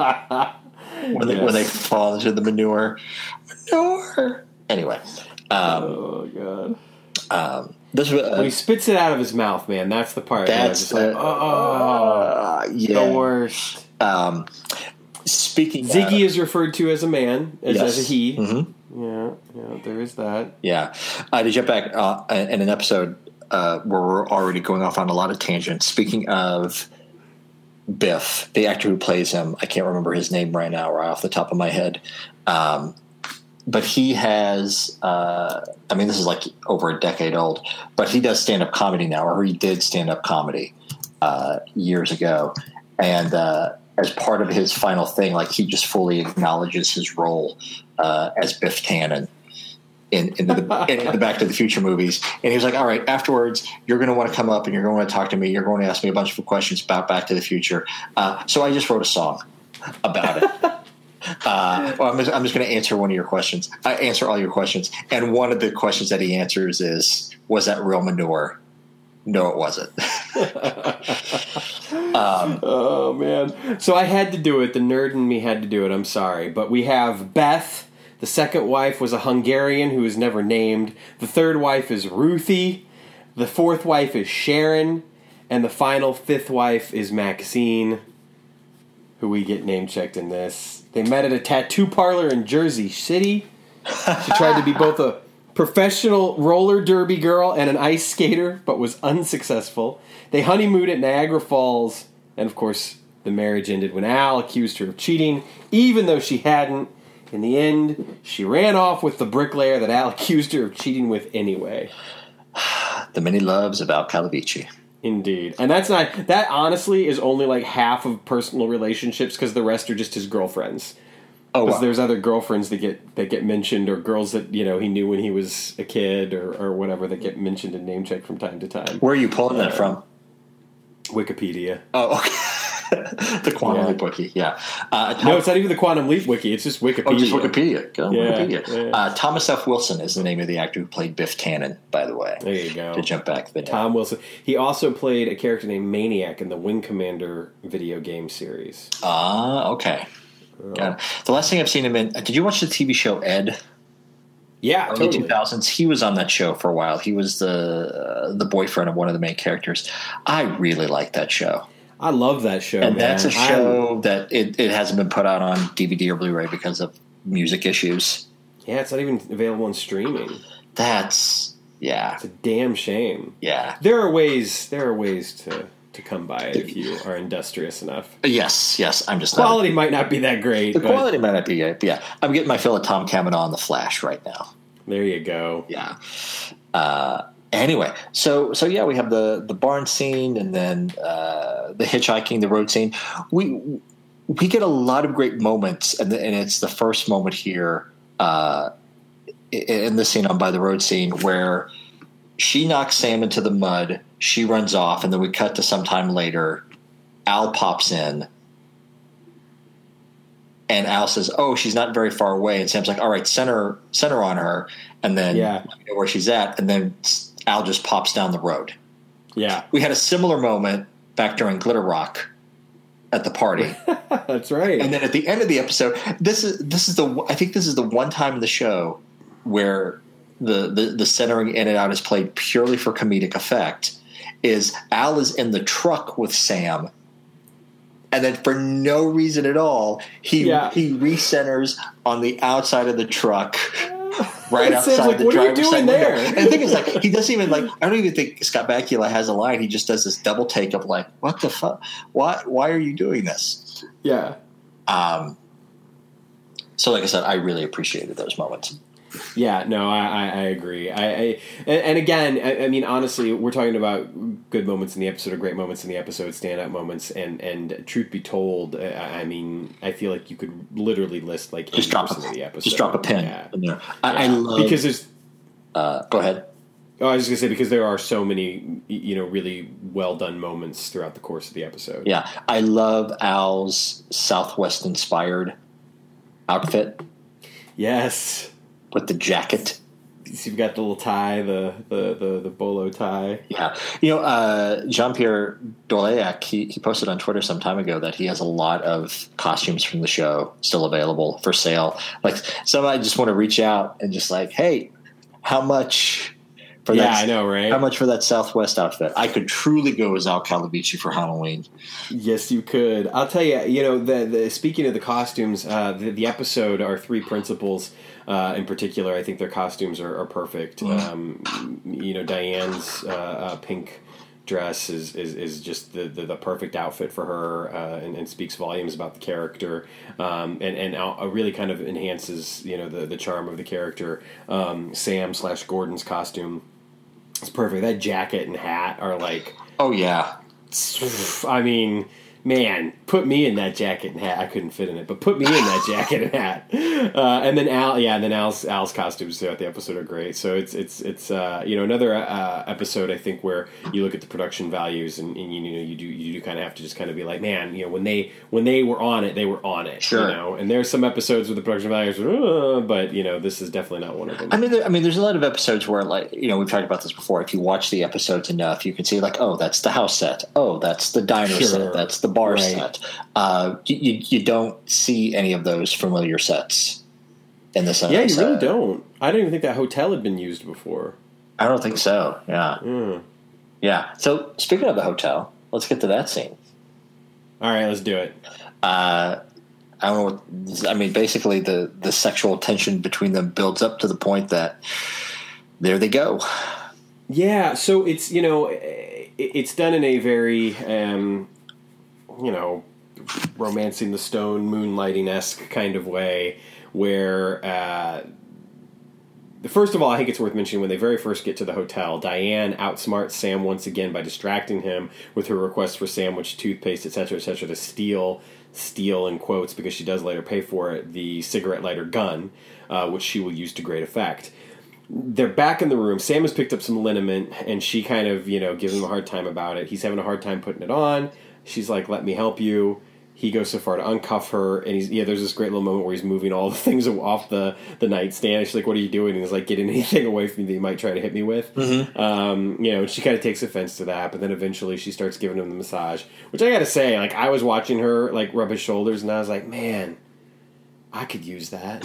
when they Yes. when they fall into the manure. Manure. Anyway, um, oh, God. um, this was uh, When he spits it out of his mouth, man, that's the part. that's just like, uh, oh, uh, yeah. the worst. Um, speaking Ziggy uh, is referred to as a man, as, yes. as a he. Mm-hmm. Yeah, yeah, there is that. Yeah. Uh, to jump back uh, in an episode uh, where we're already going off on a lot of tangents. Speaking of Biff, the actor who plays him, I can't remember his name right now, right off the top of my head. Um, but he has, uh, I mean, this is like over a decade old, but he does stand-up comedy now, or he did stand-up comedy uh, years ago. And uh, as part of his final thing, like he just fully acknowledges his role uh, as Biff Tannen in, in, the, in the Back to the Future movies. And he was like, all right, afterwards, you're going to want to come up and you're going to want to talk to me. You're going to ask me a bunch of questions about Back to the Future. Uh, so I just wrote a song about it. Uh, well, I'm just, I'm just going to answer one of your questions. I answer all your questions. And one of the questions that he answers is, was that real manure? No, it wasn't. um, Oh, man. So I had to do it. The nerd in me had to do it. I'm sorry. But we have Beth. The second wife was a Hungarian who was never named. The third wife is Ruthie. The fourth wife is Sharon. And the final fifth wife is Maxine, who we get name-checked in this. They met at a tattoo parlor in Jersey City. She tried to be both a professional roller derby girl and an ice skater, but was unsuccessful. They honeymooned at Niagara Falls, and of course, the marriage ended when Al accused her of cheating, even though she hadn't. In the end, she ran off with the bricklayer that Al accused her of cheating with anyway. The Many Loves of Al Calavici. Indeed. And that's not, that honestly is only like half of personal relationships, because the rest are just his girlfriends. Oh, Because wow. there's other girlfriends that get that get mentioned, or girls that, you know, he knew when he was a kid, or, or whatever, that get mentioned and name checked from time to time. Where are you pulling that from? Wikipedia. Oh, okay. The Quantum Yeah. Leap Wiki, yeah. Uh, Tom- No, it's not even the Quantum Leap Wiki. It's just Wikipedia. Oh, just Wikipedia. Go on Yeah, Wikipedia. yeah. Uh, Thomas F. Wilson is the name of the actor who played Biff Tannen, by the way. There you go. To jump back. The Tom Wilson. He also played a character named Maniac in the Wing Commander video game series. Ah, okay. Got it. The last thing I've seen him in, did you watch the T V show Ed? Yeah, Early totally. two thousands. He was on that show for a while. He was the uh, the boyfriend of one of the main characters. I really like that show. I love that show, And man. that's a I'm- show that it, it hasn't been put out on D V D or Blu-ray because of music issues. Yeah, it's not even available on streaming. That's, yeah, It's a damn shame. yeah. There are ways. There are ways to, to come by it if you are industrious enough. Yes, yes. I'm just not- Quality might not be that great. The but quality might not be good, but yeah. I'm getting my fill of Tom Cavanaugh on The Flash right now. There you go. Yeah. Uh, anyway, so so yeah, we have the the barn scene, and then uh, the hitchhiking, the road scene. We we get a lot of great moments, and, the, and it's the first moment here uh, in the scene on by the road scene where she knocks Sam into the mud. She runs off, and then we cut to sometime later. Al pops in, and Al says, "Oh, she's not very far away." And Sam's like, "All right, center center on her, and then Yeah. let me know where she's at." And then Al just pops down the road. Yeah. We had a similar moment back during Glitter Rock at the party. That's right. And then at the end of the episode, this is this is the I think this is the one time in the show where the the, the centering in and out is played purely for comedic effect. Is Al is in the truck with Sam, and then for no reason at all, he Yeah. he recenters on the outside of the truck. Right Sam's outside like, the "What are you driver's doing side window." there? And the thing is, like, he doesn't even like. I don't even think Scott Bakula has a line. He just does this double take of like, "What the fuck? Why? Why are you doing this?" Yeah. Um. So, like I said, I really appreciated those moments. Yeah, no, I, I, I agree. I, I and, and again, I, I mean, honestly, we're talking about good moments in the episode or great moments in the episode, standout moments, and and truth be told, I, I mean, I feel like you could literally list like Just eighty drop a, percent of the episode. just drop a pin Yeah. in there. I, I Yeah. love because there's. Uh, go ahead. Oh, I was just gonna say because there are so many, you know, really well done moments throughout the course of the episode. Yeah, I love Al's Southwest inspired outfit Yes. with the jacket. So you've got the little tie, the the the, the bolo tie. Yeah. You know, uh, Jean-Pierre Doleac, he, he posted on Twitter some time ago that he has a lot of costumes from the show still available for sale. Like, so I just want to reach out and just like, hey, how much for Yeah, that? I know, right? How much for that Southwest outfit? I could truly go as Al Calavici for Halloween. Yes, you could. I'll tell you. You know, the, the speaking of the costumes, uh, the, the episode, our three principals uh, in particular, I think their costumes are, are perfect. Mm. Um, you know, Diane's uh, uh, pink dress is, is, is just the, the, the perfect outfit for her, uh, and, and speaks volumes about the character, um, and and uh, really kind of enhances, you know, the the charm of the character. Um, Sam slash Gordon's costume is perfect. That jacket and hat are like. Oh, yeah. I mean, man, put me in that jacket and hat. I couldn't fit in it, but put me in that jacket and hat. Uh, and then Al, yeah, and then Al's Al's costumes throughout the episode are great. So it's it's it's uh, you know, another uh, episode I think where you look at the production values and, and you know you do you do kind of have to just kind of be like, man, you know, when they when they were on it, they were on it. Sure. You know, and there's some episodes where the production values, are, uh, but you know, this is definitely not one of them. I mean, there, I mean, there's a lot of episodes where, like, you know, we've talked about this before. If you watch the episodes enough, you can see, like, oh, that's the house set. Oh, that's the diner Sure. set. That's the bar Right. set. Uh, you, you, you don't see any of those familiar sets in this. Yeah, you uh, really don't. I don't even think that hotel had been used before. I don't think so. Yeah, Mm. yeah. So speaking of the hotel, let's get to that scene. All right, let's do it. Uh, I don't know. What, I mean, basically, the the sexual tension between them builds up to the point that there they go. Yeah, so it's, you know, it- it's done in a very, um, you know, romancing the stone, moonlighting-esque kind of way, where, uh, first of all, I think it's worth mentioning when they very first get to the hotel, Diane outsmarts Sam once again by distracting him with her request for sandwich, toothpaste, et cetera, et cetera, to steal, steal in quotes, because she does later pay for it, the cigarette lighter gun, uh, which she will use to great effect. They're back in the room. Sam has picked up some liniment, and she kind of, you know, gives him a hard time about it. He's having a hard time putting it on. She's like, let me help you. He goes so far to uncuff her, and he's, yeah, there's this great little moment where he's moving all the things off the, the nightstand. And she's like, what are you doing? And he's like, getting anything away from me that you might try to hit me with. Mm-hmm. Um, you know, she kind of takes offense to that, but then eventually she starts giving him the massage, which I gotta say, like, I was watching her, like, rub his shoulders, and I was like, man, I could use that.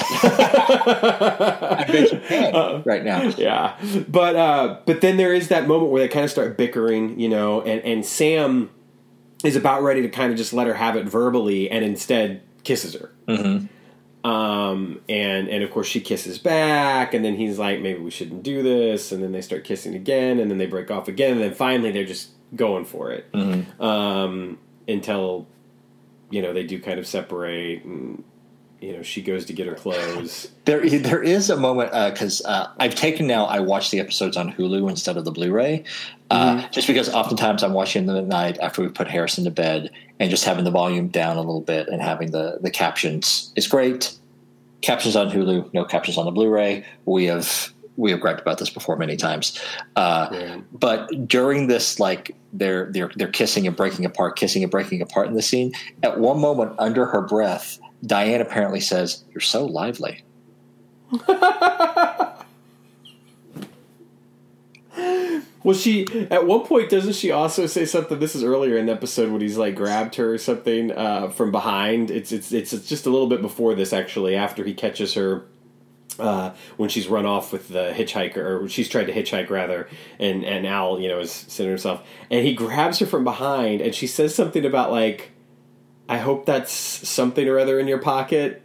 I bet you can Uh, right now. Yeah, but uh, but then there is that moment where they kind of start bickering, you know, and, and Sam is about ready to kind of just let her have it verbally, and instead kisses her. Mm-hmm. Um, and and of course she kisses back, and then he's like, maybe we shouldn't do this, and then they start kissing again, and then they break off again, and then finally they're just going for it, Mm-hmm. um, until, you know, they do kind of separate, and you know, she goes to get her clothes. There, there is a moment because uh, uh, I've taken now. I watch the episodes on Hulu instead of the Blu-ray, uh, Mm-hmm. just because oftentimes I'm watching them at night after we put Harrison to bed, and just having the volume down a little bit and having the the captions is great. Captions on Hulu, no captions on the Blu-ray. We have we have griped about this before many times. Uh, yeah. But during this, like they're they're they're kissing and breaking apart, kissing and breaking apart in the scene. At one moment, under her breath, Diane apparently says, "You're so lively." Well, she at one point doesn't she also say something? This is earlier in the episode when he's like grabbed her or something uh, from behind. It's it's it's just a little bit before this actually. After he catches her uh, when she's run off with the hitchhiker, or she's tried to hitchhike rather, and and Al you know is sitting herself, and he grabs her from behind, and she says something about like, "I hope that's something or other in your pocket."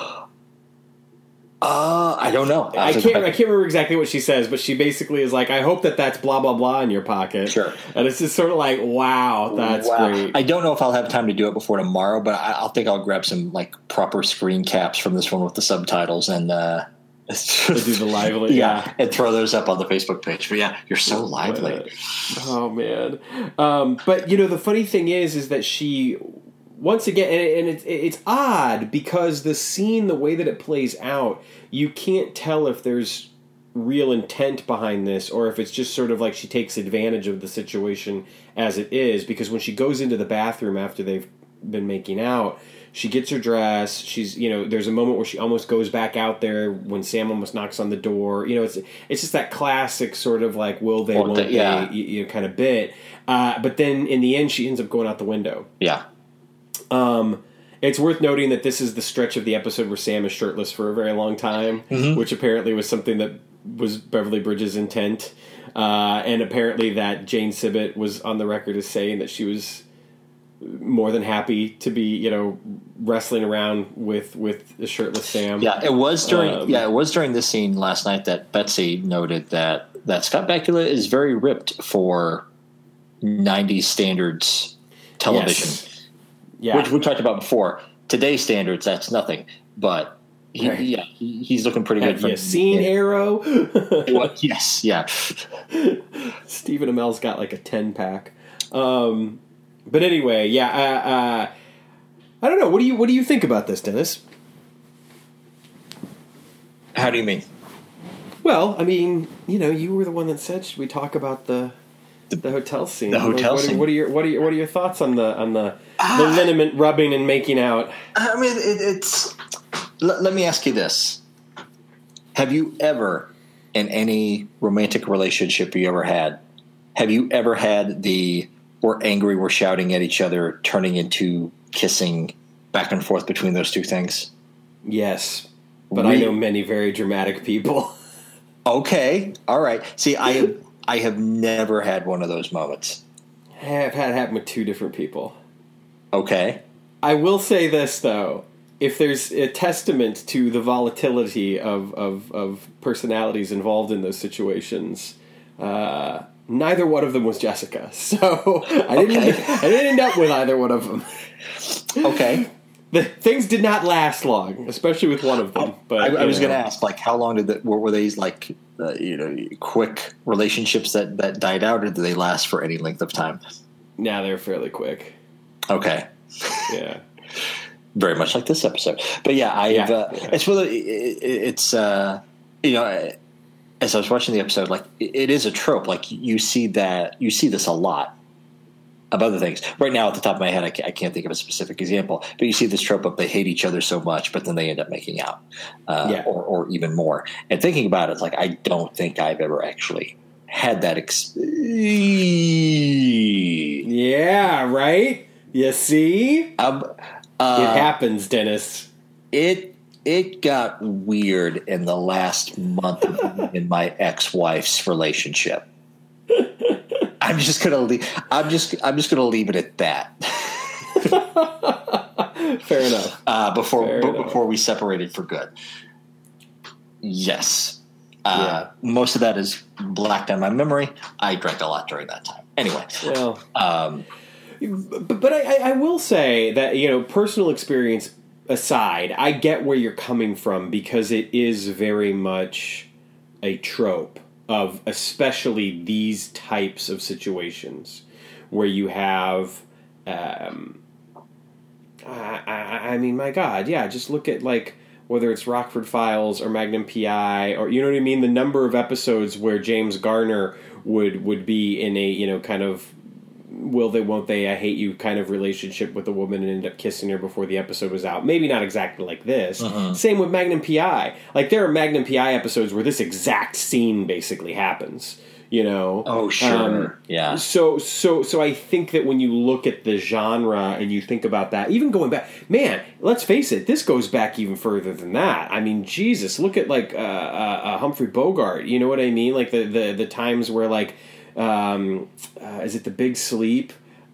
Uh, I don't know. I can't. I can't remember exactly what she says, but she basically is like, "I hope that that's blah blah blah in your pocket." Sure. And it's just sort of like, "Wow, that's wow. great." I don't know if I'll have time to do it before tomorrow, but I, I'll think I'll grab some like proper screen caps from this one with the subtitles and uh, do the lively, yeah, yeah, and throw those up on the Facebook page. But yeah, you're so lively. Uh, oh man, um, but you know the funny thing is, is that she. Once again, and it's it's odd because the scene, the way that it plays out, you can't tell if there's real intent behind this or if it's just sort of like she takes advantage of the situation as it is. Because when she goes into the bathroom after they've been making out, she gets her dress. She's, you know, there's a moment where she almost goes back out there when Sam almost knocks on the door. You know, it's it's just that classic sort of like will they, won't they, yeah. you, you know, kind of bit. Uh, but then in the end, she ends up going out the window. Yeah. Um, it's worth noting that this is the stretch of the episode where Sam is shirtless for a very long time, mm-hmm. which apparently was something that was Beverly Bridges' intent. Uh, and apparently that Jane Sibbett was on the record as saying that she was more than happy to be, you know, wrestling around with, with a shirtless Sam. Yeah, it was during, um, yeah, it was during this scene last night that Betsy noted that, that Scott Bakula is very ripped for nineties standards television. Yes. Yeah. Which we talked about before. Today's standards, that's nothing. But he, right. yeah, he, he's looking pretty good. Have you seen yeah. Arrow? What? Yes, yeah. Stephen Amell's got like a ten pack. Um, but anyway, yeah. Uh, uh, I don't know. What do you What do you think about this, Dennis? How do you mean? Well, I mean, you know, you were the one that said, should we talk about the the, the hotel scene? The hotel what, scene. What are your What are your What are your thoughts on the on the the liniment rubbing and making out? I mean, it, it's. L- let me ask you this: have you ever, in any romantic relationship you ever had, have you ever had the "we're angry, we're shouting at each other" turning into kissing back and forth between those two things? Yes, but we, I know many very dramatic people. Okay, all right. See, I have I have never had one of those moments. I've had it happen with two different people. Okay. I will say this, though. If there's a testament to the volatility of, of, of personalities involved in those situations, uh, neither one of them was Jessica. So I didn't, okay. end, I didn't end up with either one of them. Okay. The things did not last long, especially with one of them. But I, I was going to ask, like, how long did that? Were, were these like, uh, you know, quick relationships that, that died out, or did they last for any length of time? Nah, they're fairly quick. Okay. Yeah. Very much like this episode, but yeah, I yeah, uh, yeah. it's really it, it's uh, you know, as I was watching the episode, like it, it is a trope. Like you see that you see this a lot of other things. Right now, at the top of my head, I can't, I can't think of a specific example, but you see this trope of they hate each other so much, but then they end up making out, uh, yeah. or, or even more. And thinking about it, it's like I don't think I've ever actually had that. Ex- yeah, right. You see, um, uh, it happens, Dennis. It it got weird in the last month in my ex-wife's relationship. I'm just gonna leave. I'm just I'm just gonna leave it at that. Fair enough. Uh, before Fair b- enough. before we separated for good. Yes. Uh, yeah. Most of that is blacked on my memory. I drank a lot during that time. Anyway. Well. Um, But, but I, I will say that, you know, personal experience aside, I get where you're coming from because it is very much a trope of especially these types of situations where you have, um, I, I, I mean, my God, yeah, just look at like whether it's Rockford Files or Magnum P I, or you know what I mean, the number of episodes where James Garner would would be in a, you know, kind of will they, won't they, I hate you kind of relationship with a woman and end up kissing her before the episode was out. Maybe not exactly like this. Uh-huh. Same with Magnum P I. Like, there are Magnum P I episodes where this exact scene basically happens. You know? Oh, sure. Um, yeah. So, so, so I think that when you look at the genre and you think about that, even going back, man, let's face it, this goes back even further than that. I mean, Jesus, look at like uh, uh, uh, Humphrey Bogart. You know what I mean? Like the the, the times where like, um, uh, is it The Big Sleep?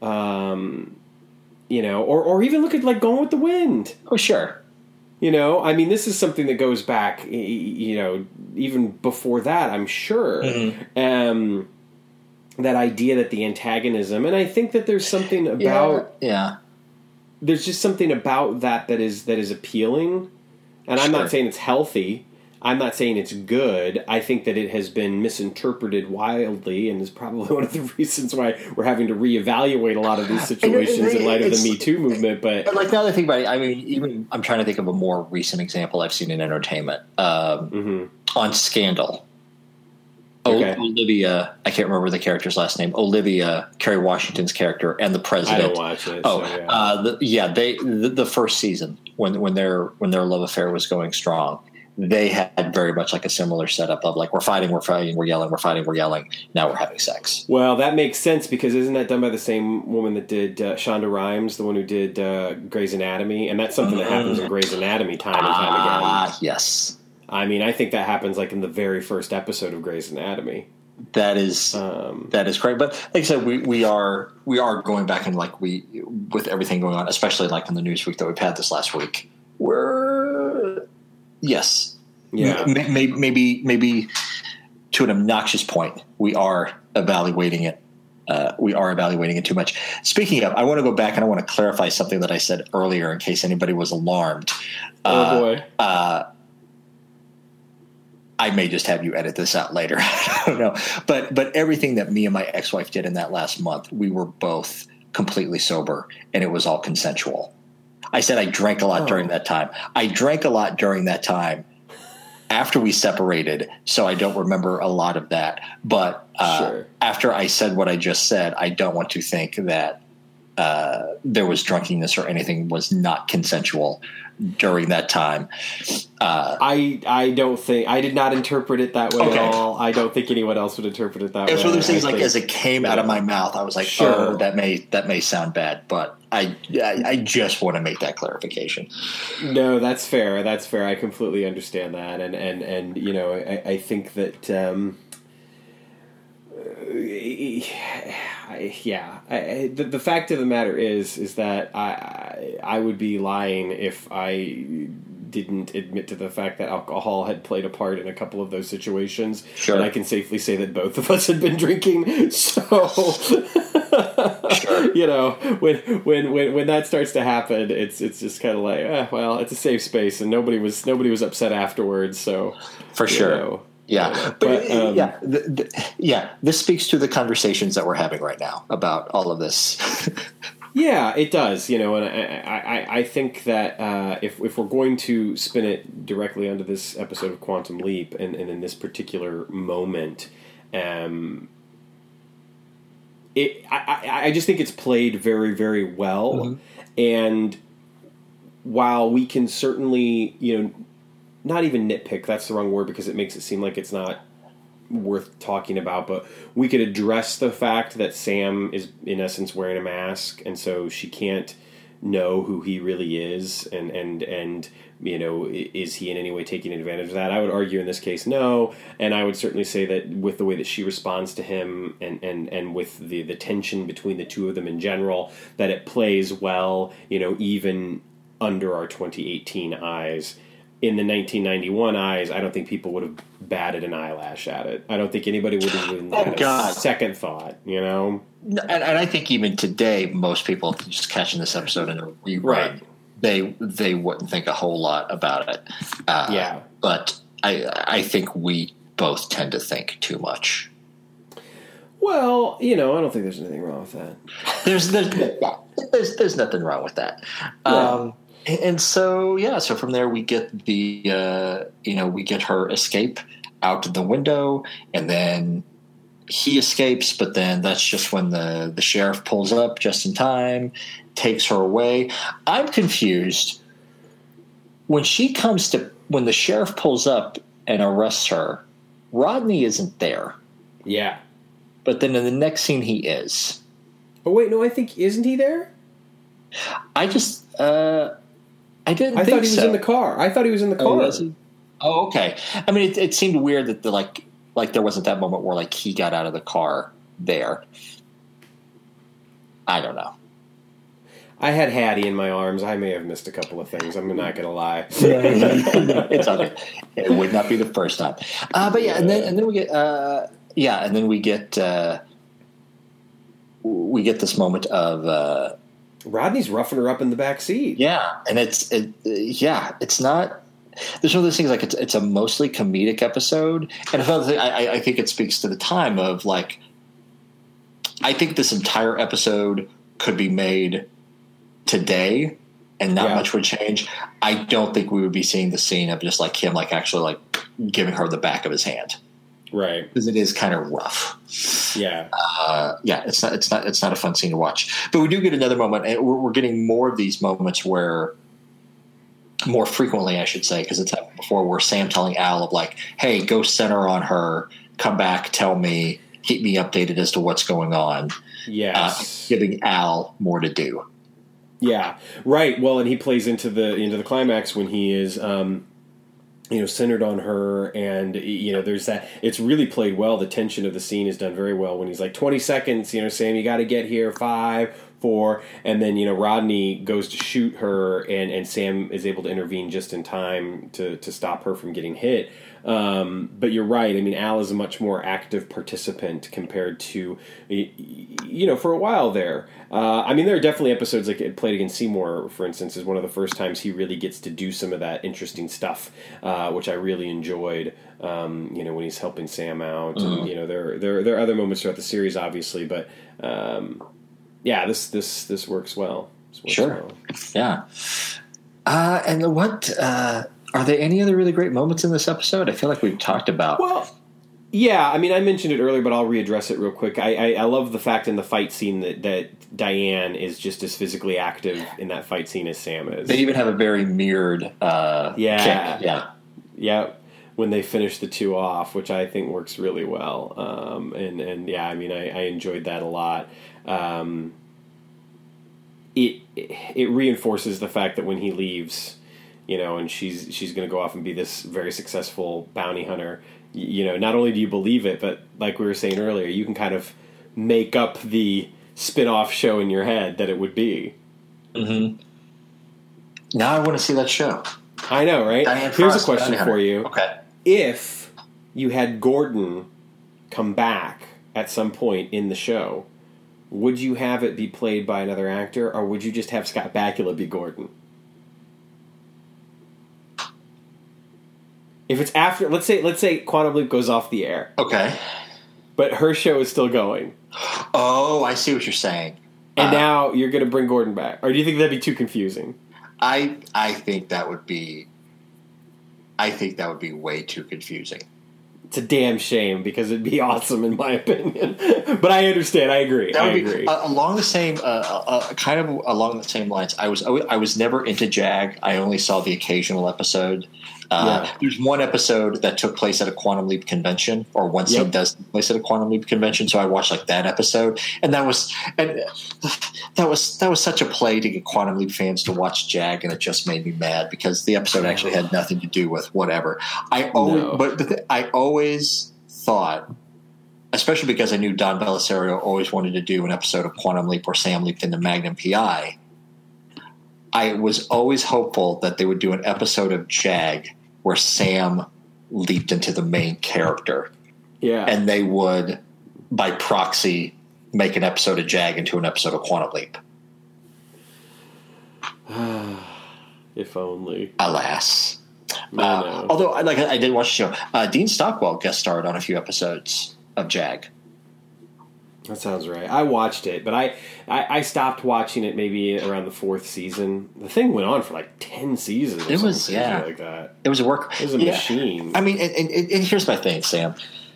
Um, you know, or or even look at like Gone with the Wind. Oh, sure. You know, I mean, this is something that goes back, you know, even before that, I'm sure. Mm-hmm. Um, that idea that the antagonism, and I think that there's something about, yeah, yeah. there's just something about that that is that is appealing. And sure. I'm not saying it's healthy. I'm not saying it's good. I think that it has been misinterpreted wildly, and is probably one of the reasons why we're having to reevaluate a lot of these situations in light of the Me Too movement. But like, now that I think about it, I mean, even I'm trying to think of a more recent example I've seen in entertainment um, mm-hmm. on Scandal. Okay. Olivia, I can't remember the character's last name. Olivia, Kerry Washington's character, and the president. I don't watch it. Oh, so yeah, uh, the, yeah. They the, the first season when when their when their love affair was going strong. They had very much like a similar setup of like, we're fighting, we're fighting, we're yelling, we're fighting, we're yelling. Now we're having sex. Well, that makes sense because isn't that done by the same woman that did uh, Shonda Rhimes, the one who did uh, Grey's Anatomy? And that's something mm-hmm. that happens in Grey's Anatomy time and time again. Ah, yes. I mean, I think that happens like in the very first episode of Grey's Anatomy. That is um, that is correct. But like I said, we, we are we are going back and like we with everything going on, especially like in the news week that we've had this last week. We're yes, yeah, maybe maybe maybe to an obnoxious point, we are evaluating it. Uh, we are evaluating it too much. Speaking of, I want to go back and I want to clarify something that I said earlier in case anybody was alarmed. Oh uh, boy. Uh, I may just have you edit this out later. I don't know. But but everything that me and my ex-wife did in that last month, we were both completely sober, and it was all consensual. I said I drank a lot oh. during that time. I drank a lot during that time after we separated, so I don't remember a lot of that. But uh, sure. after I said what I just said, I don't want to think that uh, there was drunkenness or anything was not consensual during that time. Uh, I I don't think I did not interpret it that way okay. at all. I don't think anyone else would interpret it that it way. It's one of those things I like think, as it came yeah. out of my mouth, I was like, sure. oh, that may that may sound bad, but I, I I just want to make that clarification. No, that's fair. That's fair. I completely understand that, and and, and you know, I, I think that. Um, Yeah, I, the, the fact of the matter is, is that I, I would be lying if I didn't admit to the fact that alcohol had played a part in a couple of those situations. Sure. And I can safely say that both of us had been drinking. So, sure. you know, when, when when when that starts to happen, it's it's just kind of like, eh, well, it's a safe space, and nobody was nobody was upset afterwards. So, for sure. Know. Yeah, but, but um, yeah, the, the, yeah. This speaks to the conversations that we're having right now about all of this. Yeah, it does. You know, and I, I, I think that uh, if if we're going to spin it directly onto this episode of Quantum Leap, and, and in this particular moment, um, it I, I just think it's played very, very well. Mm-hmm. And while we can certainly, you know, not even nitpick, that's the wrong word because it makes it seem like it's not worth talking about, but we could address the fact that Sam is in essence wearing a mask, and so she can't know who he really is, and and and you know, is he in any way taking advantage of that? I would argue in this case no, and I would certainly say that with the way that she responds to him, and and and with the the tension between the two of them in general, that it plays well, you know, even under our twenty eighteen eyes. In the nineteen ninety-one eyes, I don't think people would have batted an eyelash at it. I don't think anybody would have even oh, had God. a second thought, you know? And, and I think even today, most people just catching this episode in a rerun, right. they they wouldn't think a whole lot about it. Uh, yeah. But I I think we both tend to think too much. Well, you know, I don't think there's anything wrong with that. There's there's there's, there's nothing wrong with that. Yeah. Um, And, and so, yeah, so from there we get the, uh, you know, we get her escape out the window, and then he escapes, but then that's just when the, the sheriff pulls up just in time, takes her away. I'm confused. When she comes to, when the sheriff pulls up and arrests her, Rodney isn't there. Yeah. But then in the next scene, he is. Oh, wait, no, I think, isn't he there? I just, uh, I didn't I think thought he was so. in the car. I thought he was in the car. Oh, was he? Oh, okay. I mean, it, it seemed weird that the, like, like there wasn't that moment where like he got out of the car there. I don't know. I had Hattie in my arms. I may have missed a couple of things. I'm not going to lie. It's okay. It would not be the first time. Uh, but yeah, and then and then we get uh, yeah, and then we get uh, we get this moment of uh, Rodney's roughing her up in the back seat. yeah, and it's it, yeah, it's not. There's one of those things like it's it's a mostly comedic episode, and another thing I, I think it speaks to the time of like I think this entire episode could be made today and not Yeah. much would change. I don't think we would be seeing the scene of just like him like actually like giving her the back of his hand, Right. because it is kind of rough. Yeah. Uh, yeah, it's not it's not it's not a fun scene to watch. But we do get another moment, and we're, we're getting more of these moments where more frequently, I should say, because it's happened before, where Sam telling Al of like, hey, go center on her, come back, tell me, keep me updated as to what's going on. Yes. Uh, giving Al more to do. Yeah, right. Well, and he plays into the into the climax when he is, um, you know, centered on her, and you know, there's that. It's really played well. The tension of the scene is done very well. When he's like twenty seconds, you know, Sam, you got to get here. Five, four, and then you know, Rodney goes to shoot her, and and Sam is able to intervene just in time to to stop her from getting hit. Um, but you're right. I mean, Al is a much more active participant compared to, you know, for a while there. Uh, I mean, there are definitely episodes like it Played Against Seymour, for instance, is one of the first times he really gets to do some of that interesting stuff, uh, which I really enjoyed. Um, you know, when he's helping Sam out, Mm-hmm. and you know, there there there are other moments throughout the series, obviously, but um, yeah, this this this works well. This works Sure. well. Yeah. Uh, and what uh, are there any other really great moments in this episode? I feel like we've talked about. Well, yeah, I mean, I mentioned it earlier, but I'll readdress it real quick. I, I, I love the fact in the fight scene that, that Diane is just as physically active in that fight scene as Sam is. They even have a very mirrored uh, Yeah. kick. Yeah. Yeah, when they finish the two off, which I think works really well. Um, and, and yeah, I mean, I, I enjoyed that a lot. Um, it it reinforces the fact that when he leaves, you know, and she's she's going to go off and be this very successful bounty hunter, you know, not only do you believe it, but like we were saying earlier, you can kind of make up the spin-off show in your head that it would be. Mm-hmm. Now I want to see that show. I know, right? Diane Here's Frost, a question Bounty Hunter. for you. Okay. If you had Gordon come back at some point in the show, would you have it be played by another actor, or would you just have Scott Bakula be Gordon? If it's after, let's say, let's say Quantum Leap goes off the air, Okay. but her show is still going, Oh, I see what you're saying. and Uh, now you're going to bring Gordon back, or do you think that'd be too confusing? I I think that would be. I think that would be way too confusing. It's a damn shame because it'd be awesome in my opinion. But I understand. I agree. That I would agree. be uh, along the same, uh, uh, kind of along the same lines. I was I was never into Jag. I only saw the occasional episode. Uh, Yeah. There's one episode that took place at a Quantum Leap convention, or one scene Yep. does take place at a Quantum Leap convention. So I watched like that episode, and that was and that was that was such a play to get Quantum Leap fans to watch Jag, and it just made me mad because the episode actually had nothing to do with whatever. I always, No. but the th- I always thought. Especially because I knew Don Belisario always wanted to do an episode of Quantum Leap where Sam leaped into Magnum P I. I was always hopeful that they would do an episode of Jag where Sam leaped into the main character. yeah. And they would, by proxy, make an episode of Jag into an episode of Quantum Leap. If only. Alas. I Uh, know. although, I- like I did watch the show. Uh, Dean Stockwell guest starred on a few episodes of Jag. That sounds right. I watched it, but I, I, I stopped watching it maybe around the fourth season. The thing went on for like ten seasons. Or It was yeah, like that. It was a work. It was a yeah. machine. I mean, and, and, and here's my thing, Sam.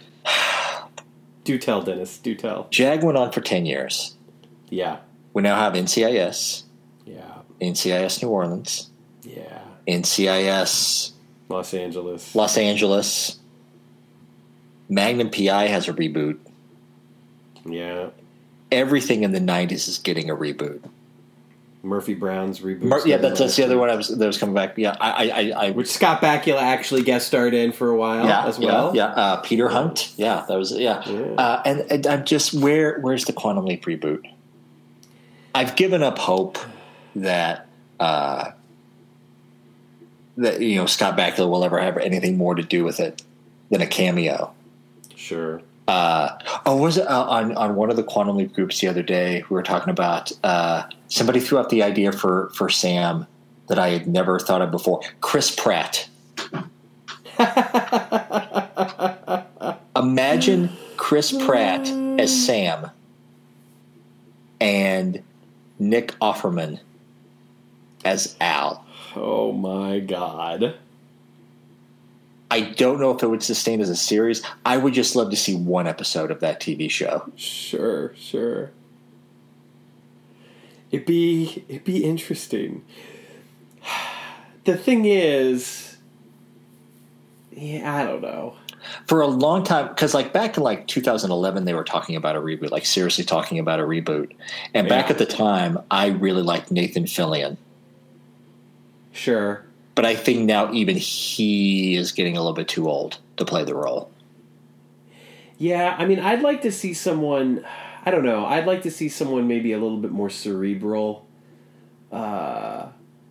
Do tell, Dennis. Do tell. Jag went on for ten years. Yeah. We now have N C I S. Yeah. N C I S New Orleans. Yeah. N C I S Los Angeles. Los Angeles. Magnum P I has a reboot. Yeah. Everything in the nineties is getting a reboot. Murphy Brown's reboot. Mur- yeah, that's, that's the other one I was, that was coming back. Yeah, I, I, I, which Scott Bakula actually guest starred in for a while yeah, as well. Yeah, yeah. Uh, Peter Hunt. Yeah, that was yeah. yeah. Uh, and, and I'm just where where's the Quantum Leap reboot? I've given up hope that uh, that you know Scott Bakula will ever have anything more to do with it than a cameo. Sure. Uh, oh, was it uh, on on one of the Quantum Leap groups the other day? We were talking about uh, somebody threw out the idea for for Sam that I had never thought of before. Chris Pratt. Imagine Chris Pratt as Sam and Nick Offerman as Al. Oh my God. I don't know if it would sustain as a series. I would just love to see one episode of that T V show. Sure, sure. It'd be it'd be interesting. The thing is, yeah, I don't know. For a long time, because like back in like two thousand eleven, they were talking about a reboot, like seriously talking about a reboot. And yeah. back at the time, I really liked Nathan Fillion. Sure. But I think now even he is getting a little bit too old to play the role. Yeah, I mean, I'd like to see someone, I don't know, I'd like to see someone maybe a little bit more cerebral. Uh,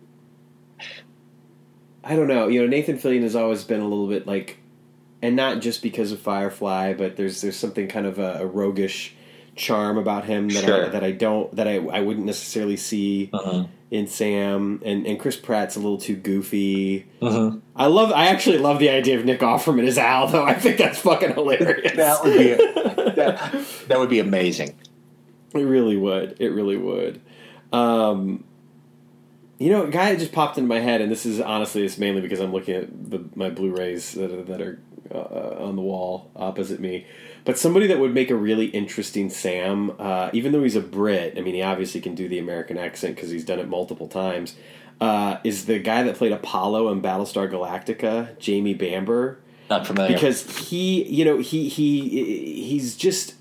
I don't know. You know, Nathan Fillion has always been a little bit like, and not just because of Firefly, but there's there's something kind of a, a roguish charm about him that sure. I, that I don't, that I, I wouldn't necessarily see uh-huh. in Sam, and, and Chris Pratt's a little too goofy. Uh-huh. I love, I actually love the idea of Nick Offerman as Al, though. I think that's fucking hilarious. That would be, that, that would be amazing. It really would. It really would. Um, you know, a guy that just popped into my head, and this is honestly, it's mainly because I'm looking at the, my Blu-rays that are, that are uh, on the wall opposite me. But somebody that would make a really interesting Sam, uh, even though he's a Brit, I mean, he obviously can do the American accent because he's done it multiple times, uh, is the guy that played Apollo in Battlestar Galactica, Jamie Bamber. Not familiar. Because he, you know, he he he's just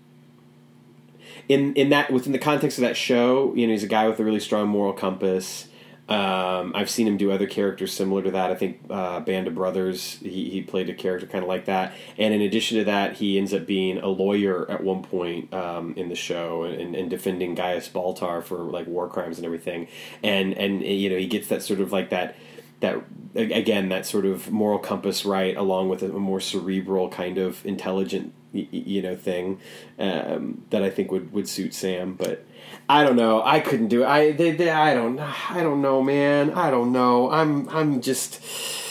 in in that within the context of that show, you know, he's a guy with a really strong moral compass. Um, I've seen him do other characters similar to that. I think uh, Band of Brothers, he, he played a character kind of like that. And in addition to that, he ends up being a lawyer at one point um, in the show and, and defending Gaius Baltar for like war crimes and everything. And and you know, he gets that sort of like that that again that sort of moral compass right, along with a more cerebral kind of intelligent you know thing um, that I think would, would suit Sam, but. I don't know. I couldn't do it. I they, they, I don't I don't know, man. I don't know. I'm I'm just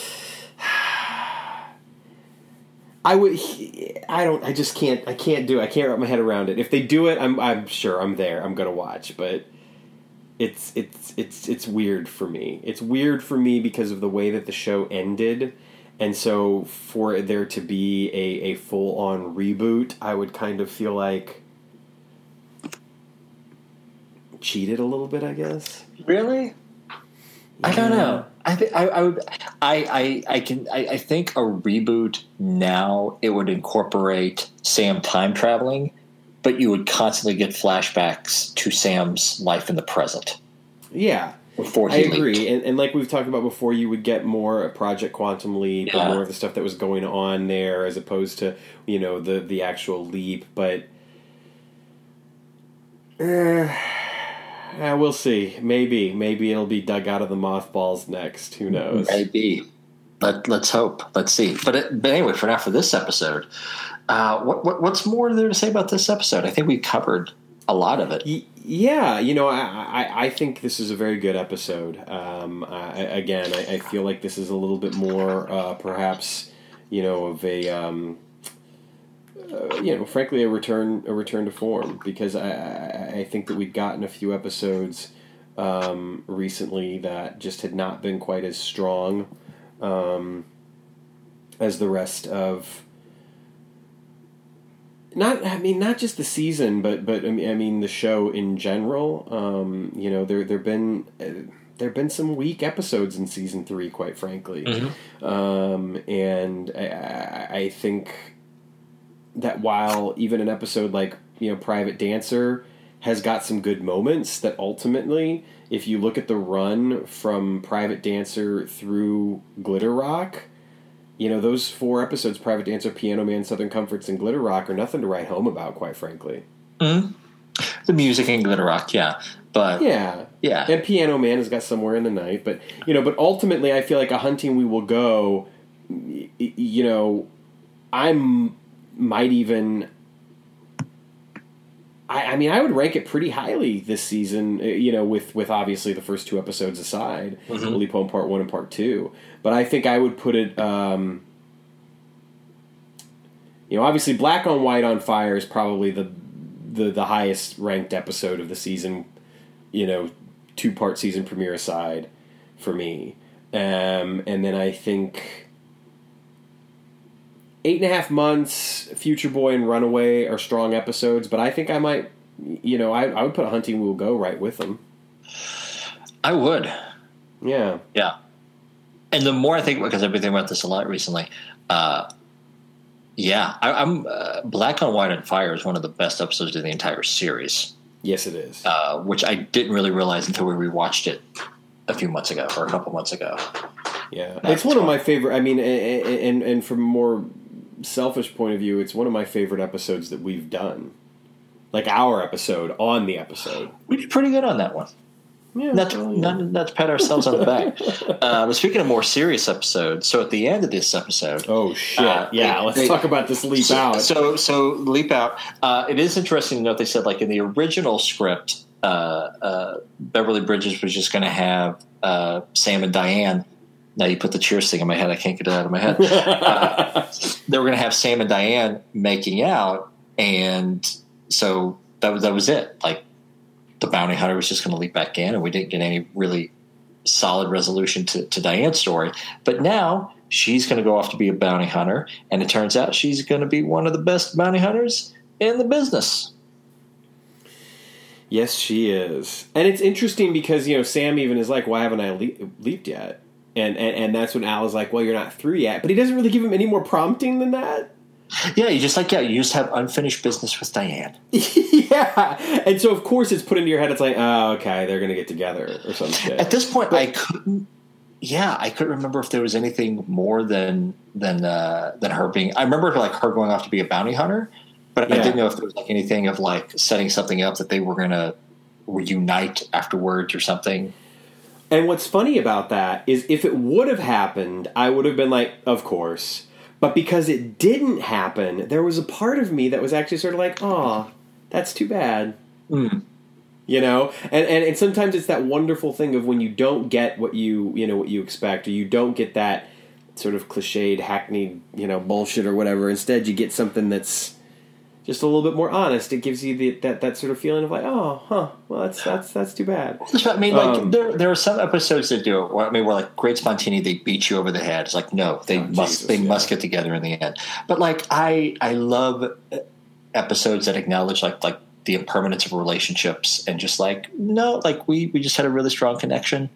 I would I don't I just can't I can't do it. I can't wrap my head around it. If they do it, I'm I'm sure I'm there. I'm going to watch, but it's it's it's it's weird for me. It's weird for me because of the way that the show ended. And so for there to be a, a full-on reboot, I would kind of feel like cheated a little bit, I guess. Really? I don't know. I think I, I would. I, I I can. I, I think a reboot now it would incorporate Sam time traveling, but you would constantly get flashbacks to Sam's life in the present. Yeah, before he I agree. leaped. And, and like we've talked about before, you would get more Project Quantum Leap yeah. or more of the stuff that was going on there, as opposed to you know the the actual leap. But. Uh, Yeah, we'll see. Maybe, maybe it'll be dug out of the mothballs next. Who knows? Maybe. Let Let's hope. Let's see. But it, but anyway, for now, for this episode, uh, what, what what's more there to say about this episode? I think we covered a lot of it. Y- yeah, you know, I, I I think this is a very good episode. Um, I, again, I, I feel like this is a little bit more, uh, perhaps, you know, of a. Um, uh, you know, frankly, a return a return to form, because I, I, I think that we've gotten a few episodes um, recently that just had not been quite as strong um, as the rest of. Not, I mean, not just the season, but but I mean, I mean the show in general. Um, you know, there there've been uh, there've been some weak episodes in season three, quite frankly, mm-hmm. um, and I, I, I think that while even an episode like, you know, Private Dancer has got some good moments, that ultimately, if you look at the run from Private Dancer through Glitter Rock, you know, those four episodes, Private Dancer, Piano Man, Southern Comforts, and Glitter Rock, are nothing to write home about, quite frankly. Mm-hmm. The music in Glitter Rock, yeah. But yeah. Yeah. And Piano Man has got Somewhere in the Night. But, you know, but ultimately I feel like A Hunting We Will Go, you know, I'm might even... I, I mean, I would rank it pretty highly this season, you know, with, with obviously the first two episodes aside, mm-hmm. Lily Poem Part one and Part two. But I think I would put it, um, you know, obviously Black on White on Fire is probably the, the, the highest ranked episode of the season, you know, two-part season premiere aside for me. Um, and then I think... Eight and a Half Months, Future Boy, and Runaway are strong episodes, but I think I might, you know, I, I would put A Hunting We Will Go right with them. I would. Yeah. Yeah. And the more I think, because I've been thinking about this a lot recently, uh, yeah, I, I'm uh, Black on White on Fire is one of the best episodes of the entire series. Yes, it is. Uh, which I didn't really realize until we rewatched it a few months ago, or a couple months ago. Yeah, That's it's one fun. of my favorite. I mean, and, and and from more selfish point of view, it's one of my favorite episodes that we've done. Like our episode on the episode. We did pretty good on that one. Yeah, not, to, not, not to pat ourselves on the back. Uh, but speaking of more serious episodes, so at the end of this episode... Oh, shit. Uh, yeah, they, let's they, talk about this Leap so, Out. So, so Leap Out. Uh, it is interesting to note they said, like, in the original script, uh, uh, Beverly Bridges was just going to have uh, Sam and Diane... Now you put the Cheers thing in my head. I can't get it out of my head. Uh, they were going to have Sam and Diane making out, and so that was that was it. Like the bounty hunter was just going to leap back in, and we didn't get any really solid resolution to, to Diane's story. But now she's going to go off to be a bounty hunter, and it turns out she's going to be one of the best bounty hunters in the business. Yes, she is, and it's interesting because you know Sam even is like, "Why haven't I le- leaped yet?" And, and and that's when Al is like, well, you're not through yet. But he doesn't really give him any more prompting than that. Yeah, you just like, yeah, you just have unfinished business with Diane. Yeah. And so, of course, it's put into your head. It's like, oh, okay, they're going to get together or some shit. At this point, but, I couldn't, yeah, I couldn't remember if there was anything more than than uh, than her being, I remember like her going off to be a bounty hunter, but yeah. I didn't know if there was like anything of like setting something up that they were going to reunite afterwards or something. And what's funny about that is if it would have happened, I would have been like, of course. But because it didn't happen, there was a part of me that was actually sort of like, oh, that's too bad. Mm. You know? And, and and sometimes it's that wonderful thing of when you don't get what you, you know, what you expect, or you don't get that sort of cliched, hackneyed, you know, bullshit or whatever. Instead, you get something that's just a little bit more honest. It gives you the, that, that sort of feeling of like, oh, huh, well, that's that's that's too bad. I mean, like um, there there are some episodes that do it. Where, I mean, where like Great Spontini, they beat you over the head. It's like, no, they oh, must Jesus, they yeah. must get together in the end. But like, I I love episodes that acknowledge like like the impermanence of relationships and just like no, like we we just had a really strong connection,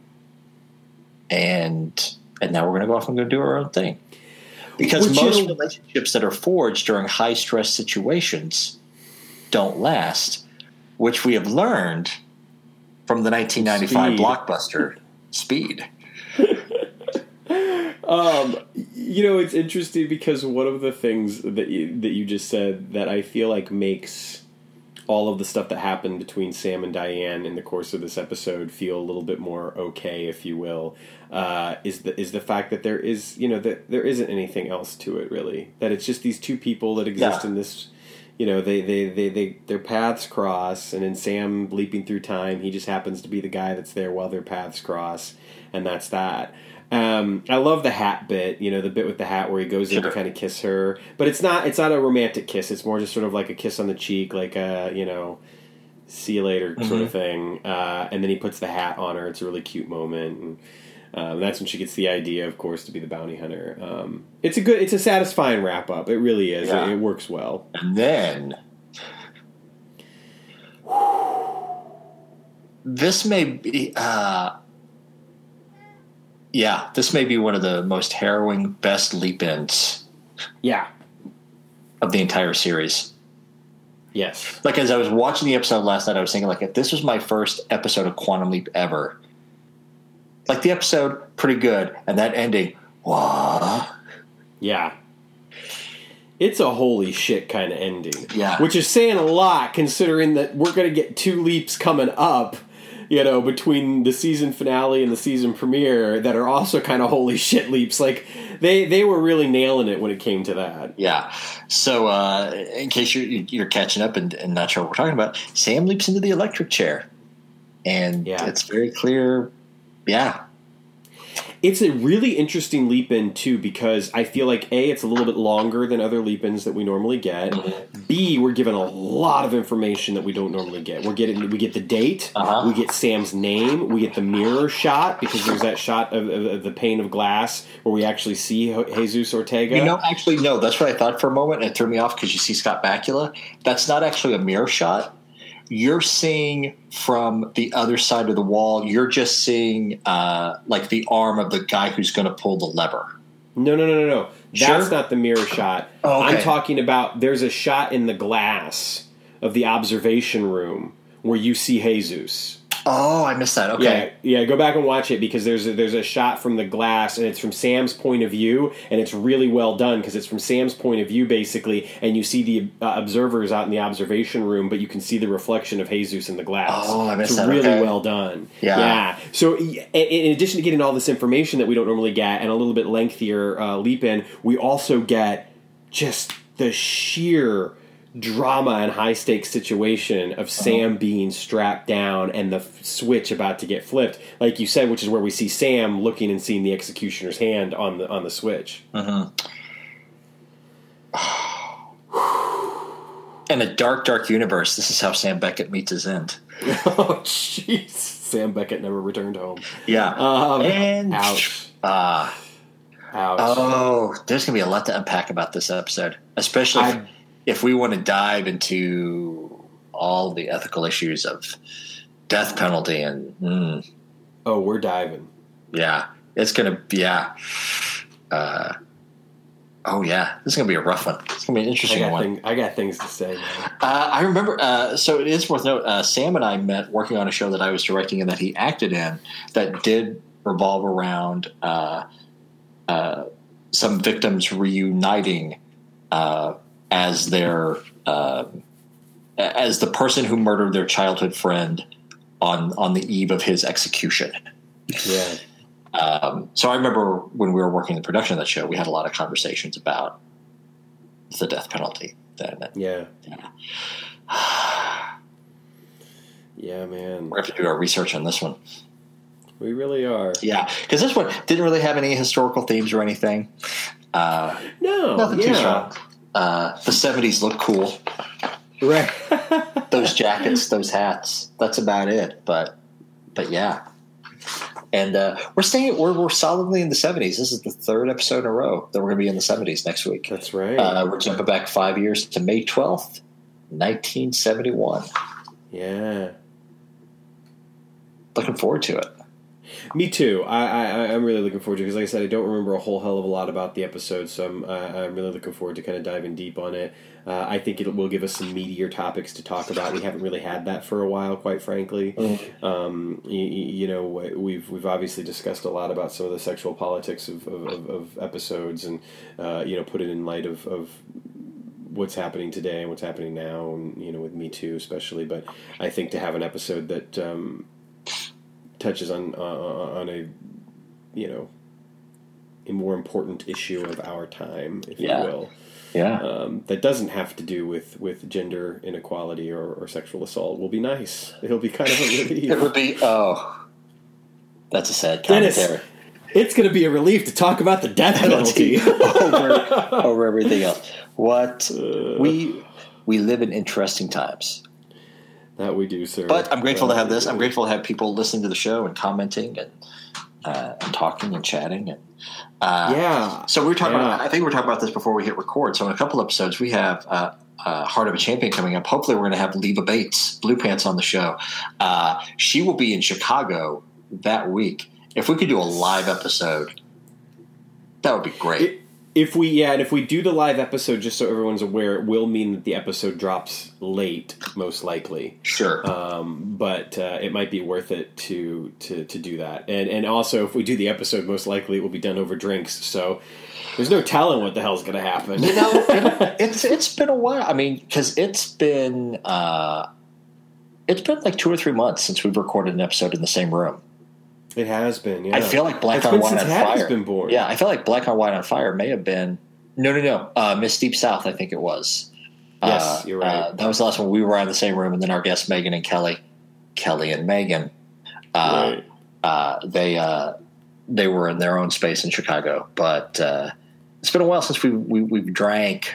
and and now we're gonna go off and go do our own thing. Because Which most relationships that are forged during high-stress situations don't last, which we have learned from the nineteen ninety-five Speed. blockbuster Speed. um, you know, it's interesting because one of the things that you, that you just said that I feel like makes all of the stuff that happened between Sam and Diane in the course of this episode feel a little bit more okay, if you will, uh, is the is the fact that there is, you know, that there isn't anything else to it really. That it's just these two people that exist yeah. in this, you know, they, they, they, they their paths cross, and in Sam leaping through time, he just happens to be the guy that's there while their paths cross, and that's that. Um, I love the hat bit, you know, the bit with the hat where he goes Sure. in to kind of kiss her, but it's not it's not a romantic kiss. It's more just sort of like a kiss on the cheek, like a you know, see you later sort Mm-hmm. of thing. Uh, and then he puts the hat on her. It's a really cute moment, and um, that's when she gets the idea, of course, to be the bounty hunter. Um, it's a good, it's a satisfying wrap up. It really is. Yeah. It, it works well. And then this may be, uh, yeah, this may be one of the most harrowing, best leap ins Yeah. of the entire series. Yes. Like, as I was watching the episode last night, I was thinking, like, if this was my first episode of Quantum Leap ever, like, the episode, pretty good, and that ending, what? Yeah. It's a holy shit kind of ending. Yeah. Which is saying a lot, considering that we're going to get two leaps coming up, you know, between the season finale and the season premiere that are also kind of holy shit leaps. Like, they, they were really nailing it when it came to that. Yeah. So, uh, in case you're, you're catching up and, and not sure what we're talking about, Sam leaps into the electric chair. And Yeah. it's very clear, yeah. It's a really interesting leap in too, because I feel like A, it's a little bit longer than other leap ins that we normally get. B, we're given a lot of information that we don't normally get. We're getting we get the date, Uh-huh. we get Sam's name, we get the mirror shot because there's that shot of, of, of the pane of glass where we actually see Jesus Ortega. You know, actually, no, that's what I thought for a moment, and it threw me off because you see Scott Bakula. That's not actually a mirror shot. You're seeing from the other side of the wall, you're just seeing uh, like the arm of the guy who's going to pull the lever. No, no, no, no, no. That's Sure? not the mirror shot. Oh, okay. I'm talking about there's a shot in the glass of the observation room where you see Jesus. Oh, I missed that. Okay. Yeah, yeah. Go back and watch it because there's a, there's a shot from the glass and it's from Sam's point of view and it's really well done because it's from Sam's point of view basically, and you see the uh, observers out in the observation room, but you can see the reflection of Jesus in the glass. Oh, I missed it's that. really Okay. well done. Yeah. yeah. So in, in addition to getting all this information that we don't normally get and a little bit lengthier uh, leap in, we also get just the sheer drama and high stakes situation of Sam being strapped down and the f- switch about to get flipped, like you said, which is where we see Sam looking and seeing the executioner's hand on the on the switch. Mm-hmm. In a dark, dark universe, this is how Sam Beckett meets his end. Oh, jeez! Sam Beckett never returned home. Yeah. Um, and ouch! Uh, Ouch! oh, there's going to be a lot to unpack about this episode, especially if, I- if we want to dive into all the ethical issues of death penalty and mm, oh, we're diving. yeah, it's going to yeah. Uh, oh yeah, this is going to be a rough one. It's going to be an I interesting got, one. thing, I got things to say, man. Uh, I remember, uh, so it is worth note, uh, Sam and I met working on a show that I was directing and that he acted in that did revolve around uh, uh, some victims reuniting uh, as their uh, as the person who murdered their childhood friend on on the eve of his execution. Yeah. Um, so I remember when we were working the production of that show, we had a lot of conversations about the death penalty. Then, Yeah. yeah. Yeah, man. We're going to have to do our research on this one. We really are. Yeah, because this one didn't really have any historical themes or anything. Uh, No, nothing yeah. too strong. Uh, the seventies look cool. Right. Those jackets, those hats. That's about it. But, but yeah. And uh, we're staying. We're we're solidly in the seventies. This is the third episode in a row that we're going to be in the seventies next week. That's right. Uh, we're jumping back five years to May twelfth, nineteen seventy one. yeah. Looking forward to it. Me too. I, I I'm really looking forward to it because, like I said, I don't remember a whole hell of a lot about the episode, so I'm uh, I'm really looking forward to kind of diving deep on it. Uh, I think it will give us some meatier topics to talk about. We haven't really had that for a while, quite frankly. Mm-hmm. Um, you, you know, we've we've obviously discussed a lot about some of the sexual politics of of, of, of episodes, and uh, you know, put it in light of, of what's happening today and what's happening now, and you know, with Me Too especially. But I think to have an episode that um, touches on uh, on a you know a more important issue of our time, if Yeah. you will, Yeah. um, that doesn't have to do with, with gender inequality or, or sexual assault will be nice. It'll be kind of a relief. It would be. Oh, that's a sad Dennis, commentary. It's going to be a relief to talk about the death penalty over, over everything else. What uh, we we live in interesting times. That we do, sir. But I'm grateful that to have this. I'm grateful to have people listening to the show and commenting and, uh, and talking and chatting. And uh, yeah. So we were talking. Yeah. About, I think we were talking about this before we hit record. So in a couple episodes, we have uh, uh, Heart of a Champion coming up. Hopefully, we're going to have Leva Bates, Blue Pants, on the show. Uh, she will be in Chicago that week. If we could do a live episode, that would be great. It, if we yeah, and if we do the live episode, just so everyone's aware, it will mean that the episode drops late, most likely. Sure. Um, but uh, it might be worth it to, to to do that. And and also, if we do the episode, most likely it will be done over drinks. So there's no telling what the hell's going to happen. You know, it, it's it's been a while. I mean, because it's been uh, it's been like two or three months since we've recorded an episode in the same room. It has been, yeah. I feel like Black it's on been White since on Hattie's Fire. Been born. Yeah, I feel like Black on White on Fire may have been no, no, no. Uh, Miss Deep South, I think it was. Yes, uh, you're right. Uh, that was the last one. We were in the same room, and then our guests Megan and Kelly, Kelly and Megan, uh, right. uh, they uh, they were in their own space in Chicago. But uh, it's been a while since we, we we've drank.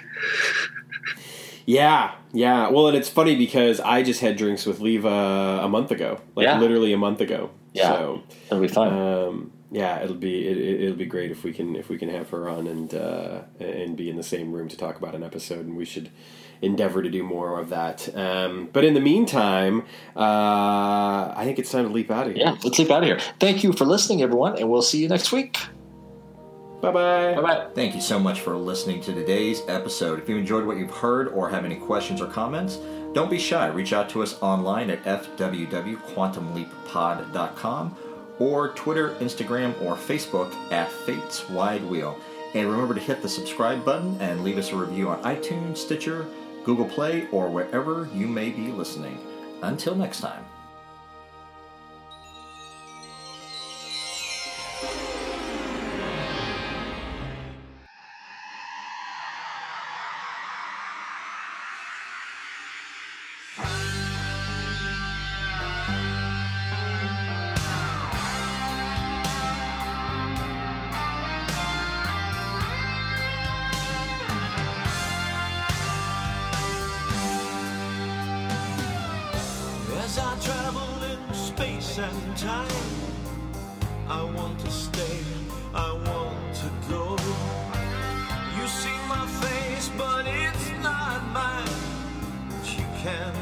Yeah, yeah. Well, and it's funny because I just had drinks with Leva a month ago, like Yeah. literally a month ago. Yeah, so, it'll be fun. Um, yeah, it'll be it, it'll be great if we can if we can have her on and uh, and be in the same room to talk about an episode, and we should endeavor to do more of that. Um, but in the meantime, uh, I think it's time to leap out of here. Yeah, let's leap out of here. Thank you for listening, everyone, and we'll see you next week. Bye bye. Bye bye. Thank you so much for listening to today's episode. If you enjoyed what you've heard or have any questions or comments, don't be shy. Reach out to us online at f w w dot quantum leap pod dot com or Twitter, Instagram, or Facebook at Fates Wide Wheel. And remember to hit the subscribe button and leave us a review on iTunes, Stitcher, Google Play, or wherever you may be listening. Until next time. As I travel in space and time, I want to stay, I want to go. You see my face, but it's not mine, but you can